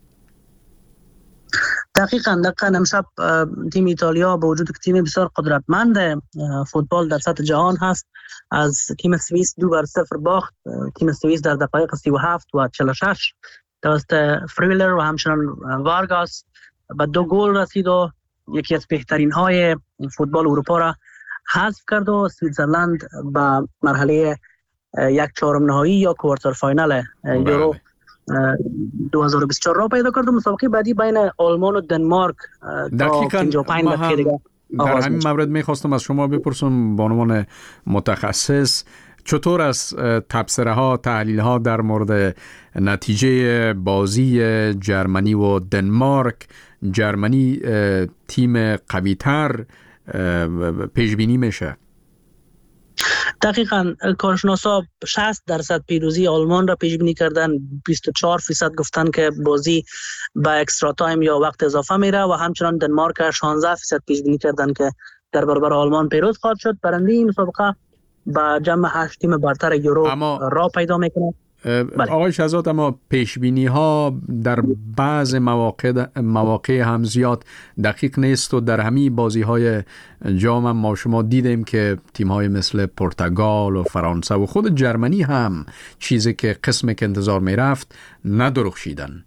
H: دقیقاً دقیقاً امشب تیم ایتالیا با وجود که تیم بسیار قدرتمند فوتبال در سطح جهان هست، از تیم سوئیس دو بر صفر باخت. تیم سوئیس در دقایق سی و هفت و چهل و شش توسط فریلر و همچنان وارگاس به دو گل رسید و یکی از بهترین های فوتبال اروپا را حذف کرد و سویتزرلند به مرحله یک چهارم نهایی یا کوارتر فاینال یورو دو هزار و بیست و چهار را پیدا کرد و مسابقه بعدی بین آلمان و دنمارک
A: دقیقاً در همین مورد میخواستم از شما بپرسم به عنوان متخصص چطور از تبصره ها تحلیل ها در مورد نتیجه بازی جرمنی و دنمارک، جرمنی تیم قوی تر پیش بینی میشه؟
H: دقیقاً کارشناسا شصت درصد پیروزی آلمان را پیش بینی کردن، بیست و چهار درصد گفتن که بازی به اکسترا تایم یا وقت اضافه میره و همچنان دنمارک شانزده درصد پیش بینی کردن که در برابر آلمان پیروز خواهد شد. برنده این مسابقه با جمع هشت تیم برتر یورو اما را پیدا میکنه.
A: بله. آقای شهزاد، اما پیشبینی ها در بعض مواقع مواقع هم زیاد دقیق نیست و در همین بازی های جام هم ما شما دیدیم که تیم های مثل پرتغال و فرانسه و خود جرمنی هم چیزی که قسمی که انتظار می رفت ندرخشیدن.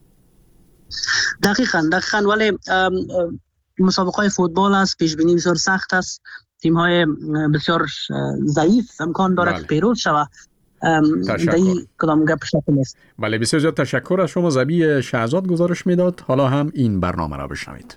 H: دقیقاً دقیقاً ولی مسابقه های فوتبال است، پیشبینی بسیار سخت است، تیم های بسیار ضعیف امکان داره که پیروز شود.
A: بله بسیار زیاد تشکر از شما. زبی شهزاد گزارش میداد. حالا هم این برنامه را بشنوید.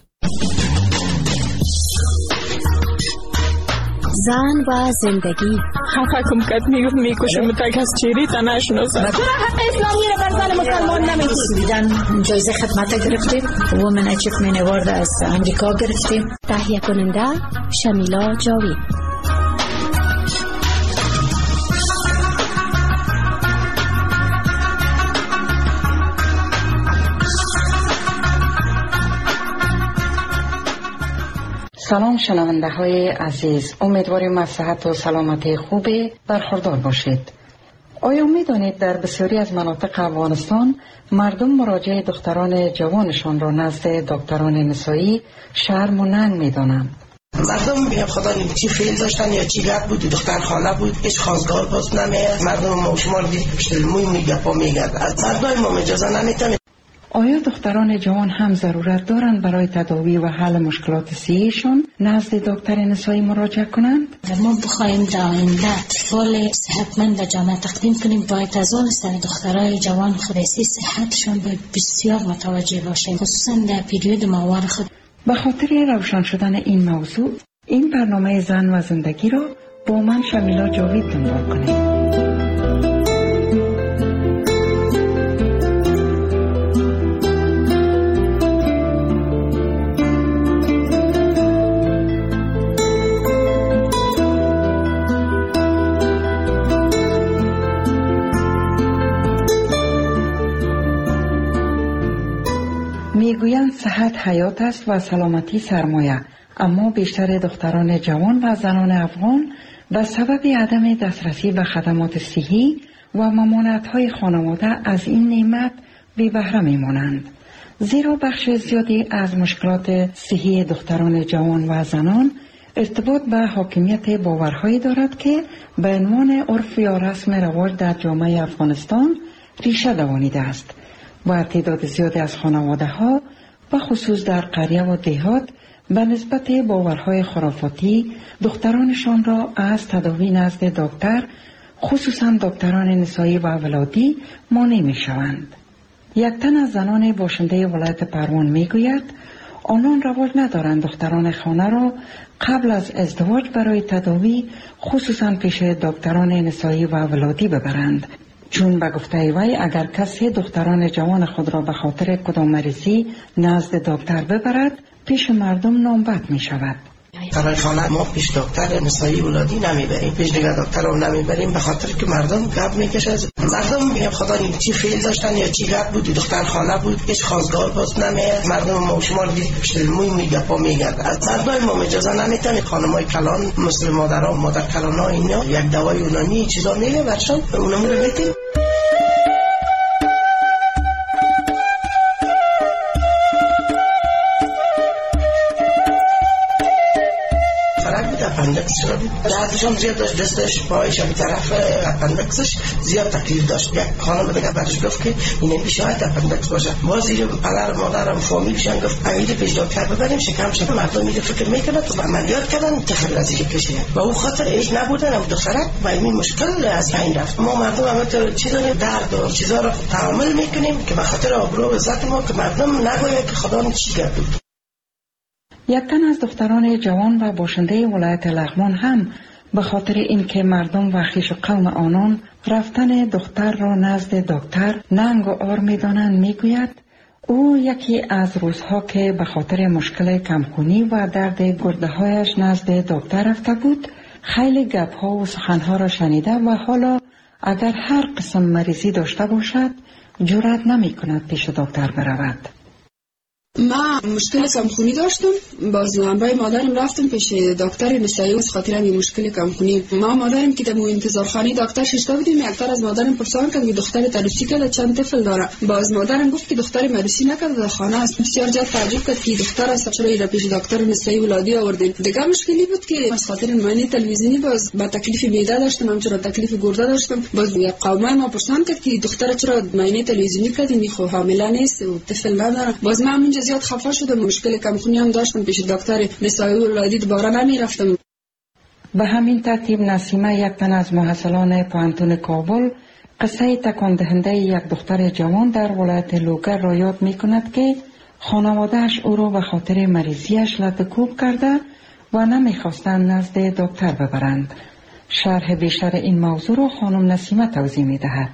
C: زن و زندگی
V: حکم کد میگفت میکشم متک از چیری تا نشناسم.
C: حق اسلامی را بر زن مسلمان نمیدید. جایزه خدمت گرفتیم، وومن اچیومنت اوارد از امریکا گرفتیم. تهیه کننده شمیلا جاوید.
W: سلام شنونده های عزیز، امیدواریم از صحت و سلامتی خوبی برخوردار باشید. آیا می دانید در بسیاری از مناطق افغانستان مردم مراجعه دختران جوانشان را نزد دکتران نسایی شرم و ننگ می دانند؟
X: مردم میگن خدا این چی فیل داشتن یا چی گرد بود، دختر خانه بود، هیچ خواستگار باز نمیاد. مردم ما شما رو دید پشت موی میگه پا میگرد، از مردم ما اجازه نمیتونه.
W: آیا دختران جوان هم ضرورت دارند برای تداوی و حل مشکلات صحیشان نزد دکتر نسایی مراجعه کنند؟
C: ما بخوایم در آینده اطفال صحتمند و جامعه تقدیم کنیم، باید از آن سر دخترای جوان خودسی صحتشان بسیار متوجه باشیم، خصوصا در پیریود ماهوار خود.
W: به خاطر روشن شدن این موضوع، این برنامه زن و زندگی را با من شمیلا جاوید دنبال کنید. میگویند صحت حیات است و سلامتی سرمایه، اما بیشتر دختران جوان و زنان افغان به سبب عدم دسترسی به خدمات صحی و ممانعت‌های خانواده از این نعمت بی بهره میمانند، زیرا بخش زیادی از مشکلات صحی دختران جوان و زنان ارتباط به حاکمیت باورهایی دارد که به عنوان عرف یا رسم رواج در جامعه افغانستان ریشه دوانیده است. و تعداد زیادی از خانواده ها به خصوص در قریه و دیهات به نسبت باورهای خرافاتی دخترانشان را از تداوی نزد دکتر، خصوصا دکتران نسایی و ولادی، مانع می شوند. یک تن از زنان باشنده ولایت پروان می گوید آنان رواج ندارند دختران خانه را قبل از ازدواج برای تداوی خصوصا پیش دکتران نسایی و ولادی ببرند، چون به گفته وی اگر کسی دختران جوان خود را به خاطر کدام مریضی نزد دکتر ببرد پیش مردم نامبد می شود.
X: در خانه ما پیش دکتر نسایی ولادی نمیبریم، پیش دیگر دکتر رو نمیبریم به خاطر که مردم گپ میکشه. مردم میگن خدا این چی فیل داشتن یا چی گپ بود، دختر خانه بود، هیچ خواستگار باز نمیاد. مردم ما شما رو دید پشت موی میگپا میگرد. از مردم ما اجازه نمیتن. خانمای کلان مثل مادرها مادر کلانا اینا یک دوای یونانی چیزا میگه برشان اونم رو میتیم. اپندکس شد. دردشان زیاد داشت، دستش پایش به طرف اپندکسش زیاد تکلیف داشت. یک خانم دیگه برش گفت که این شاید اپندکس باشه. باز اینو پدر مادرم فامیلشان گفت اگه پیش دکتر ببریم شکم شد. مردم میگه فکر میکنه تو عملیات کردن تخلص ازش کشیدن و او خاطر ایش نبودن هم دخترک و این مشکل از این رفت. ما مردم هم تو چیزا درد و چیزا رو تحمل میکنیم که به خاطر آبرو و عزت ما که مردم نگوید که خدا چی کرد.
W: یک تن از دختران جوان و باشنده ولایت لغمان هم به خاطر اینکه مردم و خویش قوم آنان رفتن دختر را نزد دکتر ننگ و عار می‌دانند میگوید او یکی از روزها که به خاطر مشکل کمخونی و درد گرده‌هایش نزد دکتر رفته بود خیلی گپ‌ها و سخن‌ها را شنیده و حالا اگر هر قسم مریضی داشته باشد جرأت نمی‌کند پیش دکتر برود.
B: ما مشکل کمخونی داشتم، باز برای مادرم رفتم پیش دکتر نسایی از خاطر این مشکل کمخونی. ما مادرم که در انتظارخانه دکتر ششته بودیم، یک تر از مادرم پرسان کرد که دختر عروسی کرده چند طفل داره. باز مادرم گفت که دختر عروسی نکرده در خانه است. بسیار زیاد تعجب کرد که دختر است، چرا را پیش دکتر نسایی ولادی آوردیم. دیگه مشکلی بود که از خاطر معنی تلویزیونی باز با تکلیف معده داشتم، همچنین تکلیف گرده داشتم. باز یک قوم ما پرسان کرد که دختر چرا معنی تلویزیونی کردین، خو حامله نیست و طفل نداره. باز من اینجا زیاد خفه شدم، مشکل کمخونی هم داشتم، پیش دکتر نسایی ولادی دوباره نمیرفتم.
W: به همین ترتیب نسیمه یک تن از محصلان پوهنتون کابل قصه تکان دهنده یک دختر جوان در ولایت لوگر را یاد می کند که خانواده‌اش او را به خاطر مریضیش لطکوب کرده و نمیخواستند نزد دکتر ببرند. شرح بیشتر این موضوع را خانم نسیمه توضیح می دهد.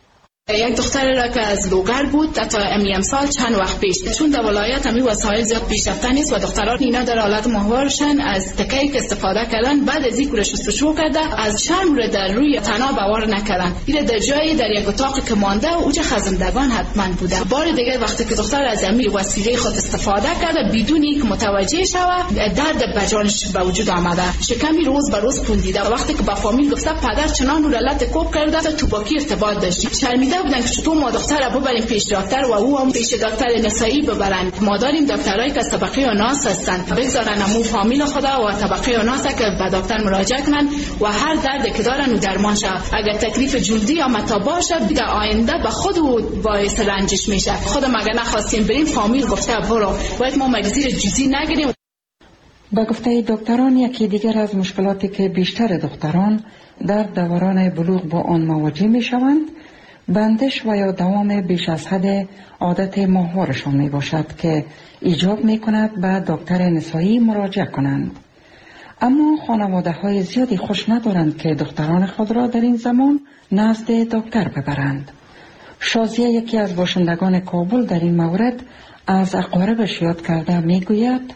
B: یک دختر را که از لوگر بود تا امیم سال چند وقت پیش، چون در ولایت همی وسایل زیاد پیشرفته نیست و دختران اینا در حالت ماهوارشن از تکه‌ای که استفاده کردن بعد از اینکه شستشو کرده از شرم رو در روی تناب باور نکردن. این در جایی در یک اتاق که مانده اوج خزندگان حتما بوده. بار دیگه وقتی که دختر از امی وسیله خود استفاده کرده بدون اینکه متوجه شود درد بجانش به وجود آمده، شکمی روز به روز پوندیده. وقتی که با فامیل گفته پدر چنان رو لط کوب کرده تو با کی ارتباط داشتی، شرمیده بودن که چطور ما دختر رو ببریم پیش دکتر و او هم پیش دکتر نسایی ببرن. ما داریم دکترایی که از طبقه ناس هستن، بگذارن امو فامیل خدا و طبقه ناس که به دکتر مراجعه کنن و هر درد که دارن و درمان شه. اگر تکلیف جلدی یا متا باشه در آینده به خود باعث رنجش میشه. خودم اگر نخواستیم بریم فامیل گفته برو، باید ما مگزیر جزئی نگیریم.
W: با گفته دکتران یکی دیگر از مشکلاتی که بیشتر دختران در دوران بلوغ با آن مواجه میشوند بندش و یا دوام بیش از حد عادت ماهوارشان می باشد که ایجاب می کند به دکتر نسایی مراجعه کنند. اما خانواده های زیادی خوش ندارند که دختران خود را در این زمان نزد دکتر ببرند. شازیه یکی از باشندگان کابل در این مورد از اقاربش یاد کرده می گوید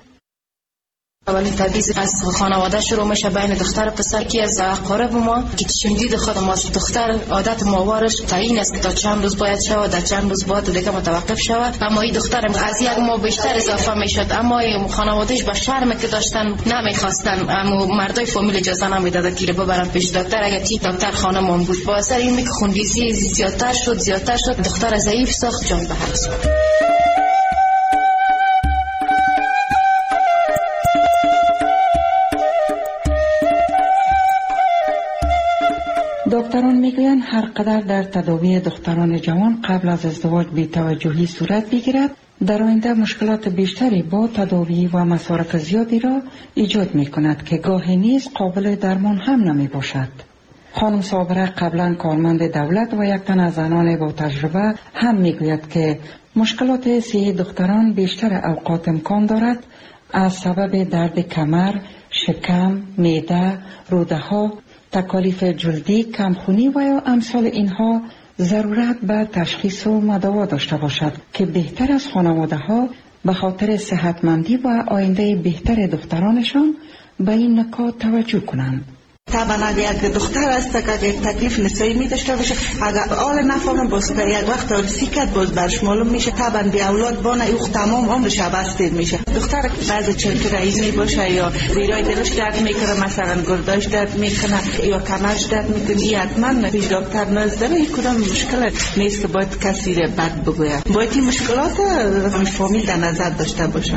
D: اولی تبعیض از خانواده شروع میشه بین دختر و پسر. که از اقارب ما که شنیدید خود ما دختر عادت ماهوارش تعیین است که تا چند روز باید شود، در چند روز باید دیگه متوقف شود. اما این دختر از یک ماه بیشتر اضافه میشد، اما خانوادهش با شرم که داشتن نمیخواستن، اما مردای فامیل اجازه نمیداد که ببرن پیش دکتر. اگر تی دکتر خانمون بود با اثر این که خونریزی زیادتر شد زیادتر شد دختر ضعیف ساخت، جان به حبس.
W: دکتر دکتران میگویند هر قدر در تداوی دختران جوان قبل از ازدواج بی‌توجهی صورت بگیرد، در آینده مشکلات بیشتری با تداوی و مصارف زیادی را ایجاد می کند که گاهی نیز قابل درمان هم نمی باشد. خانم صابره قبلا کارمند دولت و یک تن از زنان با تجربه هم می گوید که مشکلات صحی دختران بیشتر اوقات امکان دارد از سبب درد کمر، شکم، معده، روده ها، تکالیف جلدی، کمخونی و یا امثال اینها ضرورت به تشخیص و مداوا داشته باشد که بهتر از خانواده ها به خاطر صحتمندی و آینده بهتر دخترانشان به این نکات توجه کنند.
X: طبعا اگر یک دختر است که یک تکلیف نسایی می داشته باشه، اگر آل نفهمه باز در یک وقت آرسی کرد باز برش معلوم میشه، طبعا بی اولاد بانه اوخ تمام عمرش بستید میشه. دختر بعضی چند رئیسی باشه یا زیرای دلش درد میکنه، مثلا گرداش درد میکنه یا کمرش درد میکنه، این حتما پیش دکتر نزدره. این کدام مشکل نیست که باید کسی را بد بگوید، باید این مشکلات فامیل در نظر داشته باشه.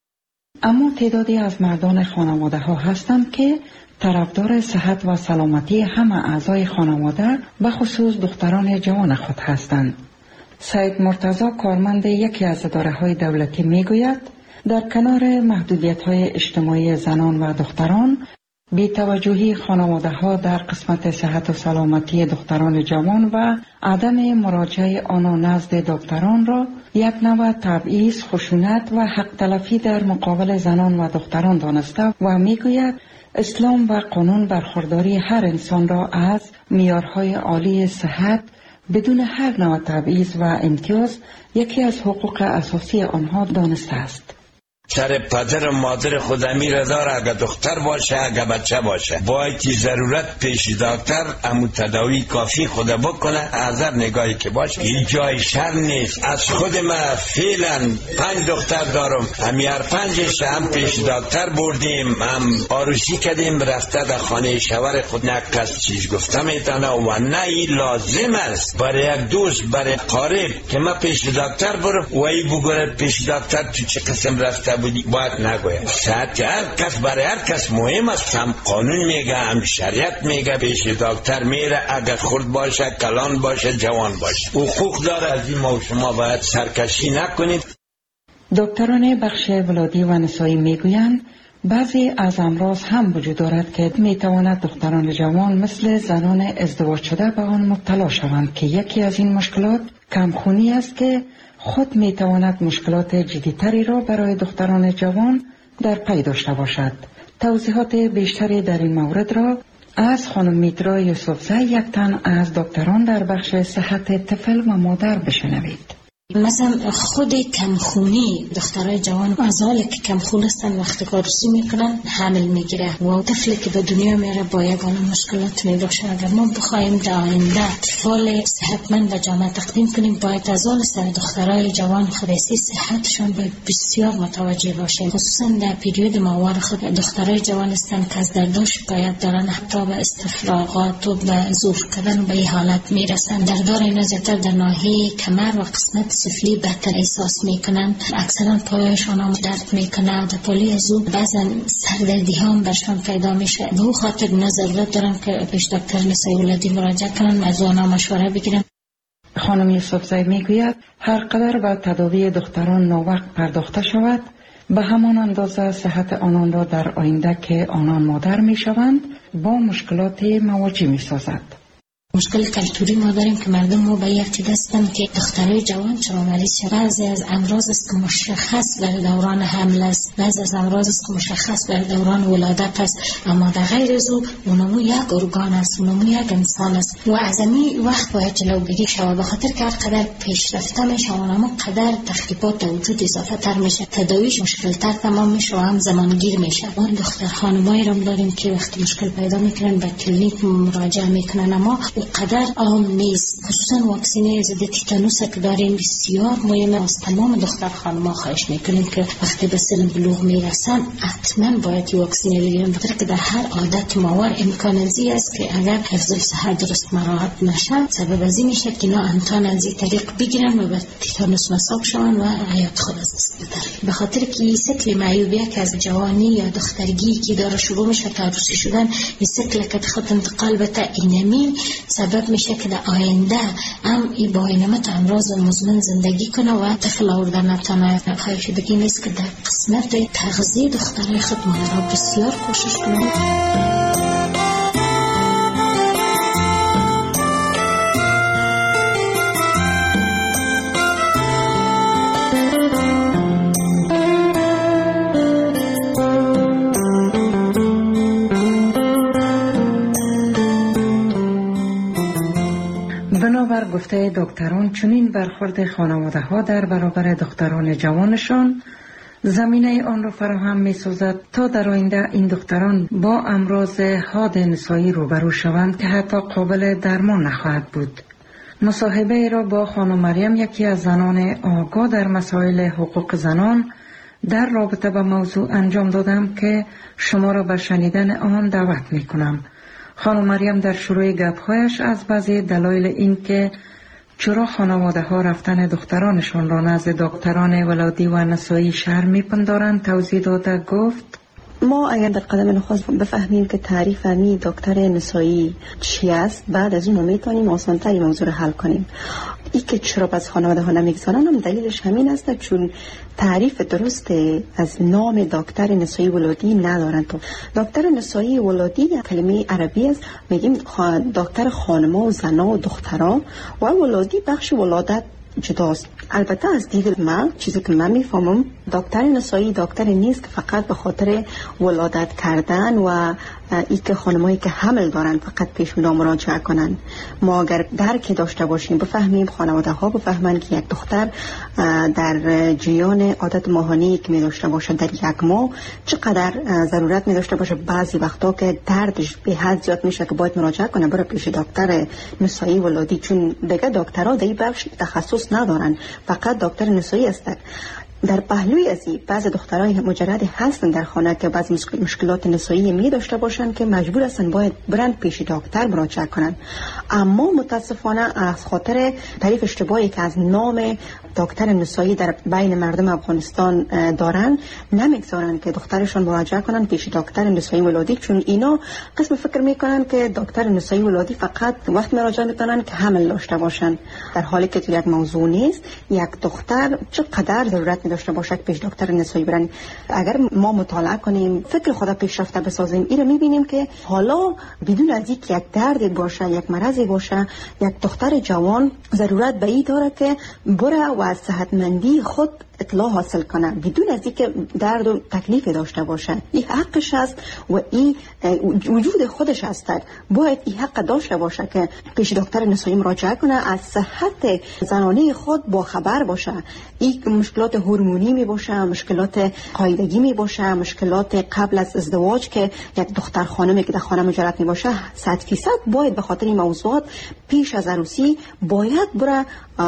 W: اما تعدادی از مردان خانواده ها هستند که طرفدار صحت و سلامتی همه اعضای خانواده به خصوص دختران جوان خود هستند. سید مرتضی کارمند یکی از اداره‌های دولتی میگوید در کنار محدودیت‌های اجتماعی زنان و دختران، بی‌توجهی خانواده‌ها در قسمت صحت و سلامتی دختران جوان و عدم مراجعه آنها نزد دکتران را یک نوع تبعیض، خشونت و حق تلفی در مقابل زنان و دختران دانسته و میگوید اسلام و قانون برخورداری هر انسان را از معیارهای عالی صحت بدون هر نوع تبعیض و امتیاز یکی از حقوق اساسی آنها دانسته است.
E: سر پدر و مادر خود امیر داره، اگر دختر باشه اگر بچه باشه باید ضرورت پیش دکتر امو تداوی کافی خود بکنه. از هر نگاهی که باشه این جای شر نیست. از خود ما فعلا پنج دختر دارم، همی هر پنجش هم پیش دکتر بردیم، هم آروسی کردیم، رفته در خانه شوهر خود نه کس چیز گفته میتونه و نه این لازم است برای یک دوست برای قارب که ما پیش دکتر برم و ای بگره پیش دکتر تو چه قسم رفته بودی باید نگوید. صحت هر کس برای هر کس مهم است، هم قانون میگه هم شریعت میگه پیش دکتر میره، اگر خرد باشه کلان باشه جوان باشه حقوق داره. از این ما و شما باید سرکشی نکنید.
W: دکتران بخش ولادی و نسایی میگویند بعضی از امراض هم وجود دارد که میتواند دختران جوان مثل زنان ازدواج شده به آن مبتلا شوند که یکی از این مشکلات کمخونی است که خود میتواند مشکلات جدیتری را برای دختران جوان در پی داشته باشد. توضیحات بیشتری در این مورد را از خانم میترا یوسفزی یک تن از دکتران در بخش صحت طفل و مادر بشنوید.
C: مثلا خود کمخونی دخترای جوان از حالی که کمخون هستن وقتی کارسی میکنن حمل میگیره و طفلی که به دنیا میره با یگانه مشکلات میباشه. اگر ما بخوایم در آینده اطفال صحتمند و جامعه تقدیم کنیم باید از حال سر دخترای جوان خودسی صحتشان به بسیار متوجه باشیم، خصوصا در پیریود ماهوار خود. دخترای جوان هستن که از درداش باید دارن حتی به استفراغات و به زور کردن و به این حالت میرسن. دردار اینا زیادتر در ناحیه کمر و قسمت سفلی بهتر احساس میکنن، اکثرا پایشان هم درد میکنه و در پالی از اون بعضا سردردی ها هم برشان پیدا میشه. به اون خاطر اینا ضرورت دارن که پیش دکتر نسایی ولادی مراجعه کنن، از اونا مشوره بگیرن.
W: خانم یوسفزی میگوید هر قدر به تداوی دختران ناوقت پرداخته شود به همان اندازه صحت آنان را در آینده که آنان مادر میشوند با مشکلات مواجه میسازد.
C: مشکل کلتوری ما داریم که مردم ما به یک هستن که دخترای جوان چرا مریض شد. بعضی از امراض است که مشخص برای دوران حمل است، بعضی از امراض است که مشخص برای دوران ولادت است، اما در غیر از او اونمو یک ارگان است، اونمو یک انسان است و از این وقت باید جلوگیری شود. به خاطر که هر قدر پیشرفته میشه اونمو قدر تخریبات وجود اضافه تر میشه، تداویش مشکل تر تمام میشه و هم زمانگیر میشه. ما دختر خانمایی رو داریم که وقتی مشکل پیدا میکنن به کلینیک مراجعه میکنن، اما قدر عام نیست. خصوصا واکسین ضد تیتانوس که داریم بسیار مهمه. از تمام دختر خانم‌ها خواهش میکنیم که وقتی به سن بلوغ میرسن حتما باید واکسین بگیرن، بخاطر که در هر عادت ماور امکان ازی است که اگر حفظ صحت درست مراعات نشه سبب ازی میشه که اینا امتحان از این طریق بگیرن و به تیتانوس مصاب شون و حیات خود از دست بدن. به خاطر که این سیکل معیوبیه که از جوانی یا دخترگی که داره شروع میشه تا عروسی شدن، این سیکل که بخواد انتقال بده اینمی سبب میشه که در آینده هم این با اینمت امراض مزمن زندگی کنه و طفل آورده نتانه. خواهشدگی نیست که در قسمت تغذیه دخترای خود مادرها بسیار کوشش کنند.
W: بنابر گفته دکتران چنین برخورد خانواده ها در برابر دختران جوانشان زمینه آن را فراهم می سازد تا در آینده این دختران با امراض حاد نسایی روبرو شوند که حتی قابل درمان نخواهد بود. مصاحبه را با خانم مریم، یکی از زنان آگاه در مسائل حقوق زنان، در رابطه با موضوع انجام دادم که شما را به شنیدن آن دعوت می کنم. خانم مریم در شروع گپ‌هایش از بعضی دلایل این که چرا خانواده ها رفتن دخترانشان را نزد دکتران ولادی و نسایی شرم می‌پندارند توضیح داده گفت:
I: ما اگر در قدم نخست بفهمیم که تعریف می دکتر نسایی چی است، بعد از اون ما میتونیم آسان‌تر موضوع رو حل کنیم. این که چرا از خانواده ها نمیگذارن هم دلیلش همین است چون تعریف درست از نام دکتر نسایی ولادی ندارن. تو دکتر نسایی ولادی کلمه عربی است، میگیم دکتر خانما و زنا و دخترها، و ولادی بخش ولادت جداست. البته از دید من چیزی که من میفهمم دکتر نسایی دکتر نیست که فقط به خاطر ولادت کردن و ای که خانمایی که حمل دارن فقط پیش اونا مراجعه کنن. ما اگر درک داشته باشیم، بفهمیم، خانواده ها بفهمن که یک دختر در جریان عادت ماهانه‌ای که می داشته باشه در یک ماه چقدر ضرورت می داشته باشه، بعضی وقتا که دردش به حد زیاد میشه که باید مراجعه کنه برای پیش دکتر نسایی ولادی، چون دیگه دکترها در این بخش تخصص ندارن، فقط دکتر نسایی هستند. در پهلوی از این بعض دخترای مجرد هستن در خانه که بعض مشکلات نسایی می داشته باشن که مجبور هستن باید برن پیش دکتر مراجعه کنن. اما متاسفانه از خاطر تعریف اشتباهی که از نام دکتر نسایی در بین مردم افغانستان دارن، نمیگذارن که دخترشون مراجعه کنن پیش دکتر نسایی ولادی، چون اینا قسم فکر میکنن که دکتر نسایی ولادی فقط وقت مراجعه میکنن که حمل داشته باشن، در حالی که تو یک موضوع نیست. یک دختر چقدر ضرورت داشته باشه که پیش دکتر نسایی برن. اگر ما مطالعه کنیم، فکر خود پیشرفته بسازیم، این رو میبینیم که حالا بدون از اینکه یک درد باشه، یک مرضی باشه، یک دختر جوان ضرورت به این داره که بره و از صحتمندی خود اطلاع حاصل کنه بدون از اینکه درد و تکلیف داشته باشه. این حقش است و این وجود خودش است. باید این حق داشته باشه که پیش دکتر نسایی مراجعه کنه، از صحت زنانه خود با خبر باشه. این مشکلات هورمونی می باشه، مشکلات قاعدگی می باشه، مشکلات قبل از ازدواج که یک دختر خانمی که در خانه مجرد می باشه، صد فیصد باید به خاطر این موضوعات پیش از عروسی باید بره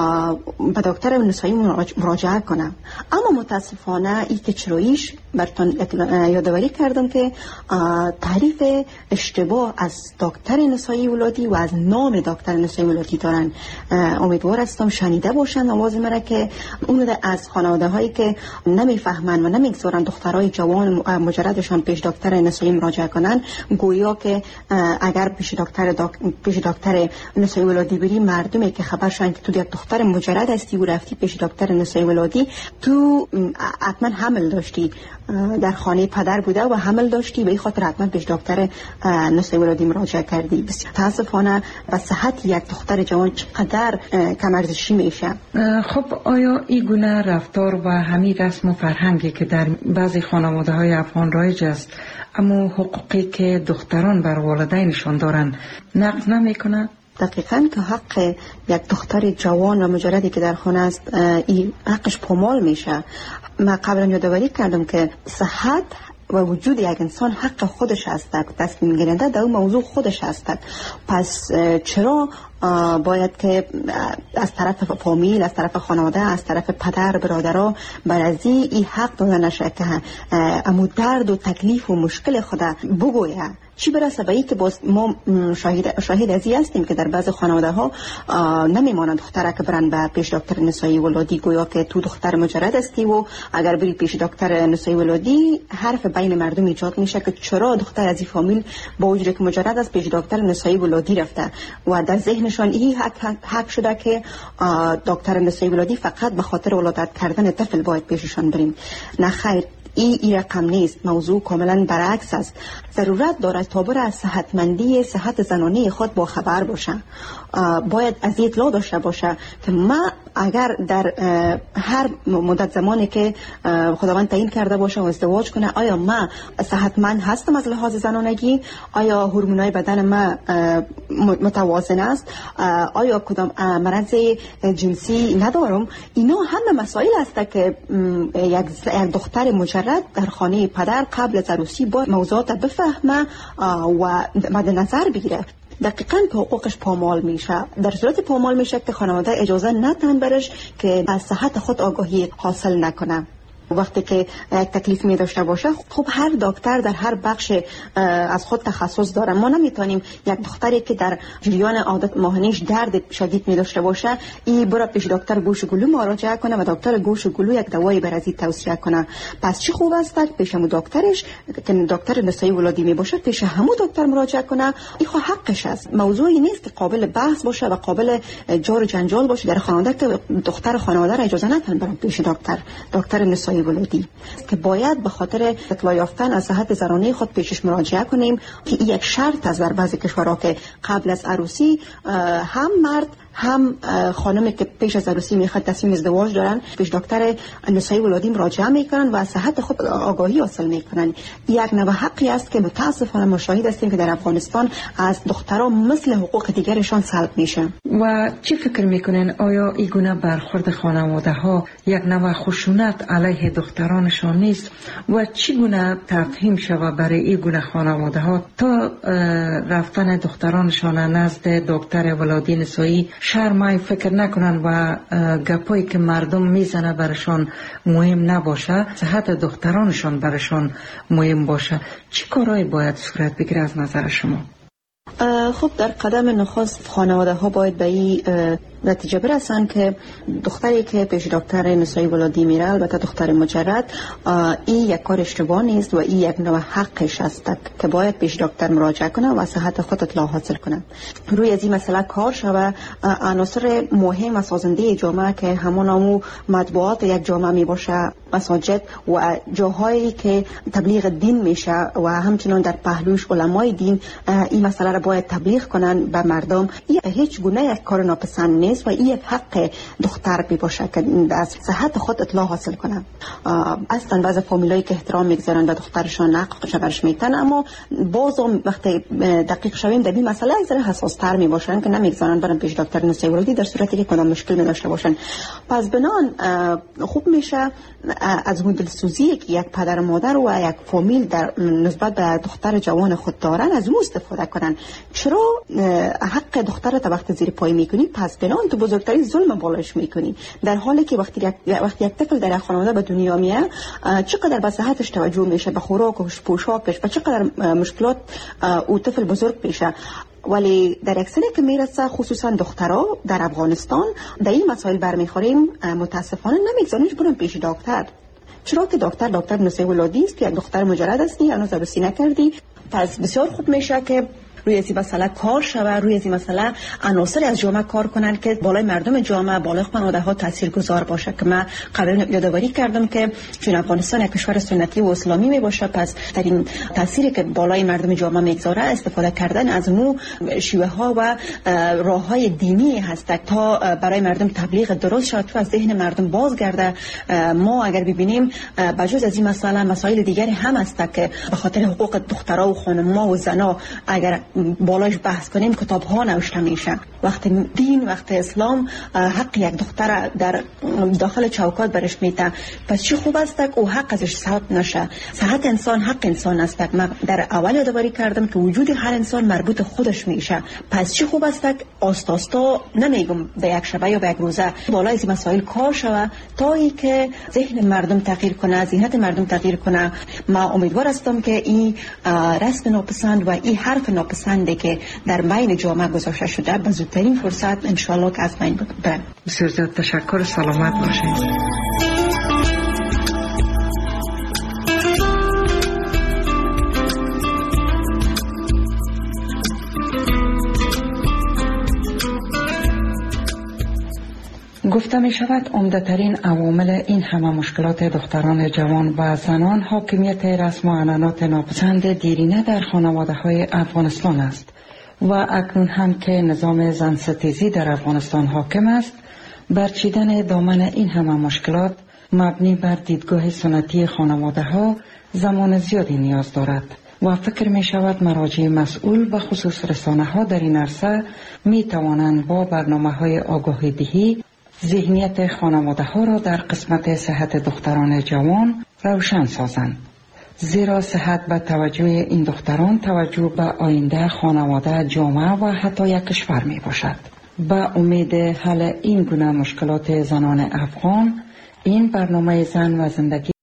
I: به دکتر نسایی مراجعه کنه. اما متاسفانه این که چراییش براتون یادآوری کردم که تعریف اشتباه از دکتر نسایی ولادی و از نام دکتر نسایی ولادی دارن. امیدوار هستم شنیده باشن آواز مرا که اون از خانواده هایی که نمیفهمن و نمیگذارن دخترای جوان مجردشان پیش دکتر نسایی مراجعه کنن، گویا که اگر پیش دکتر دک... پیش دکتر نسایی ولادی بری، مردمی که خبرشن که تو یک دختر مجرد هستی و رفتی پیش دکتر نسایی ولادی، تو حتما حمل داشتی، در خانه پدر بوده و حمل داشتی، به این خاطر حتما پیش دکتر نسایی ولادی مراجعه کردی. بسیار متاسفانه و صحت یک دختر جوان چقدر کم ارزشی میشه.
W: خب آیا این گونه رفتار و همین رسم و فرهنگی که در بعضی خانواده های افغان رایج است، اما حقوقی که دختران بر والدینشان دارن نقض نمیکنه؟
I: دقیقاً که حق یک دختر جوان و مجردی که در خانه است، این حقش پامال میشه. من قبلا یادآوری کردم که صحت و وجود یک انسان حق خودش است، تصمیم گیرنده در اون موضوع خودش است. پس چرا باید که از طرف فامیل، از طرف خانواده، از طرف پدر برادرها برازی این حق داده نشه که امو درد و تکلیف و مشکل خود بگویه. چی برسه به این که باز ما شاهد شاهد ازی هستیم که در بعض خانواده ها نمیمانند دختره که برن به پیش دکتر نسایی ولادی گویا که تو دختر مجرد هستی و اگر بری پیش دکتر نسایی ولادی حرف بین مردم ایجاد میشه که چرا دختر از این فامیل با وجودی که مجرد است پیش دکتر نسایی ولادی رفته و در ذهنشان این حق حق شده که دکتر نسایی ولادی فقط به خاطر ولادت کردن طفل باید پیششان بریم. نه خیر، این ای رقم نیست. موضوع کاملا برعکس است. ضرورت دارد تا بر از صحتمندی صحت زنانه خود با خبر باشه. باید از اطلاع داشته باشه که ما اگر در هر مدت زمانی که خداوند تعیین کرده باشه و ازدواج کنه، آیا ما صحتمند هستم از لحاظ زنانگی؟ آیا هورمونای بدن ما متوازن است؟ آیا کدام مرض جنسی ندارم؟ اینا همه مسائل است که یک دختر مجرد در خانه پدر قبل از عروسی با موضوعات بفهمه و مد نظر بگیره. دقیقاً که حقوقش پامال میشه. در صورت پامال میشه که خانواده اجازه ندن برش که از صحت خود آگاهی حاصل نکنه. وقتی که یک تکلیف می داشته باشه، خب هر دکتر در هر بخش از خود تخصص داره. ما نمیتونیم یک دختری که در جریان عادت ماهانه‌اش درد شدید می داشته باشه این برای پیش دکتر گوش و گلو مراجعه کنه و دکتر گوش و گلو یک دوایی برای توصیه کنه. پس چی خوب است که پیش همون دکترش که دکتر نسایی ولادی می باشه پیش همون دکتر مراجعه کنه. این خو حقش است. موضوعی نیست که قابل بحث باشه و قابل جار و جنجال باشه در خانواده که دختر خانواده را اجازه ندن برن پیش دکتر دکتر نسایی ولادی، که باید به خاطر اطلاع یافتن از صحت زنانه خود پیشش مراجعه کنیم که این یک شرط است در بعضی کشورها که قبل از عروسی هم مرد هم خانمی که پیش از عروسی میخواد تصمیم ازدواج دارن پیش دکتر نسایی ولادی مراجعه میکنن و از صحت خود آگاهی حاصل میکنن. یک نوع حقی است که متاسفانه ما شاهد هستیم که در افغانستان از دخترها مثل حقوق دیگرشان سلب میشه.
W: و چی فکر میکنین آیا این گونه برخورد خانواده ها یک نوع خشونت علیه دخترانشان نیست و چی گونه تفهیم شود برای این گونه خانواده ها تا رفتن دخترانشان نزد دکتر ولادی نسایی شرمای فکر نکنن و گپایی که مردم میزنه برشان مهم نباشه، صحت دخترانشان برشان مهم باشه؟ چی کارهایی باید صورت بگیره از نظر شما؟
I: خب در قدم نخست خانواده ها باید به این نتیجه برسن که دختری که پیش دکتر نسایی ولادی میره، البته دختر مجرد، این یک کار اشتباه نیست و این یک نوع حقش است که باید پیش دکتر مراجعه کنه و صحت خود اطلاع حاصل کنه. روی از این مسئله کار شود. عناصر مهم و سازنده جامعه که همون مطبوعات یک جامعه می باشه، مساجد و جاهایی که تبلیغ دین میشه و همچنان در پهلوش علمای دین این مسئله را باید تبلیغ کنن به مردم. این هیچ گونه یک کار ناپسند نیست و این یک حق دختر بی باشه که از صحت خود اطلاع حاصل کنه. اصلا بعضی فامیلایی که احترام میگذارن به دخترشان حقش برش میتن، اما باز وقتی دقیق شویم در این مسئله یک ذره حساس تر می باشن که نمیگذارن برن پیش دکتر نسایی ولادی در صورتی که کدام مشکل می داشته باشن. پس بنان خوب میشه از دلسوزی که یک پدر و مادر و یک فامیل در نسبت به دختر جوان خود دارن از اون استفاده کنن. چرا حق دختر تا وقت زیر پای میکنی، پس بنان تو بزرگترین ظلم بالایش میکنی، در حالی که وقتی یک وقتی یک طفل در خانواده به دنیا میاد چقدر به صحتش توجه میشه، به خوراک و پوشاکش، و چقدر مشکلات او طفل بزرگ میشه. ولی در اکثری که میرسه خصوصا دخترها در افغانستان در این مسائل برمیخوریم، متاسفانه نمیگذارنش برن پیش دکتر. چرا که دکتر دکتر نسایی ولادی است که یک دختر مجرد هستی، هنوز عروسی نکردی. پس بسیار خوب میشه که روی این مسئله کار شود، روی این مسئله عناصر از جامعه کار کنن که بالای مردم جامعه، بالای خانواده ها تاثیرگذار باشه. که من قبلا یادآوری کردم که چون افغانستان یک کشور سنتی و اسلامی می باشه، پس در این تاثیری که بالای مردم جامعه میگذاره استفاده کردن از مو شیوه ها و راه های دینی هست تا برای مردم تبلیغ درست شد و از ذهن مردم بازگرده. ما اگر ببینیم بجز از این مسئله مسائل دیگری هم هست که به خاطر حقوق دخترها و خانم‌ها و زنا اگر بالاش بحث کنیم کتاب ها نوشته میشه. وقتی دین، وقتی اسلام حق یک دختر در داخل چوکات برش میته، پس چی خوب است که او حق ازش صحت نشه. صحت انسان حق انسان است. من در اول یادآوری کردم که وجود هر انسان مربوط خودش میشه. پس چی خوب است که آستا آستا، نمیگم به یک شبه یا به یک روزه، بالای این مسائل کار شوه تا ای که ذهن مردم تغییر کنه، ذهنیت مردم تغییر کنه. ما امیدوار هستم که این رسم ناپسند و این حرف ناپسندی که در بین جامعه گذاشته شده به زودترین فرصت ان شاء الله که از بین بره.
W: بسیار زیاد تشکر، سلامت باشید. گفته می شود عمده‌ترین عوامل این همه مشکلات دختران جوان و زنان حاکمیت رسم و عنعنات ناپسند دیرینه در خانواده های افغانستان است و اکنون هم که نظام زن ستیزی در افغانستان حاکم است، برچیدن دامن این همه مشکلات مبنی بر دیدگاه سنتی خانواده ها زمان زیادی نیاز دارد و فکر می شود مراجع مسئول و خصوص رسانه ها در این عرصه می توانند با برنامه های آگاهی دهی ذهنیت خانواده ها را در قسمت صحت دختران جوان روشن سازند، زیرا صحت به توجه این دختران توجه به آینده خانواده، جامعه و حتی یک کشور می باشد. با امید حل این گونه مشکلات زنان افغان، این برنامه زن و زندگی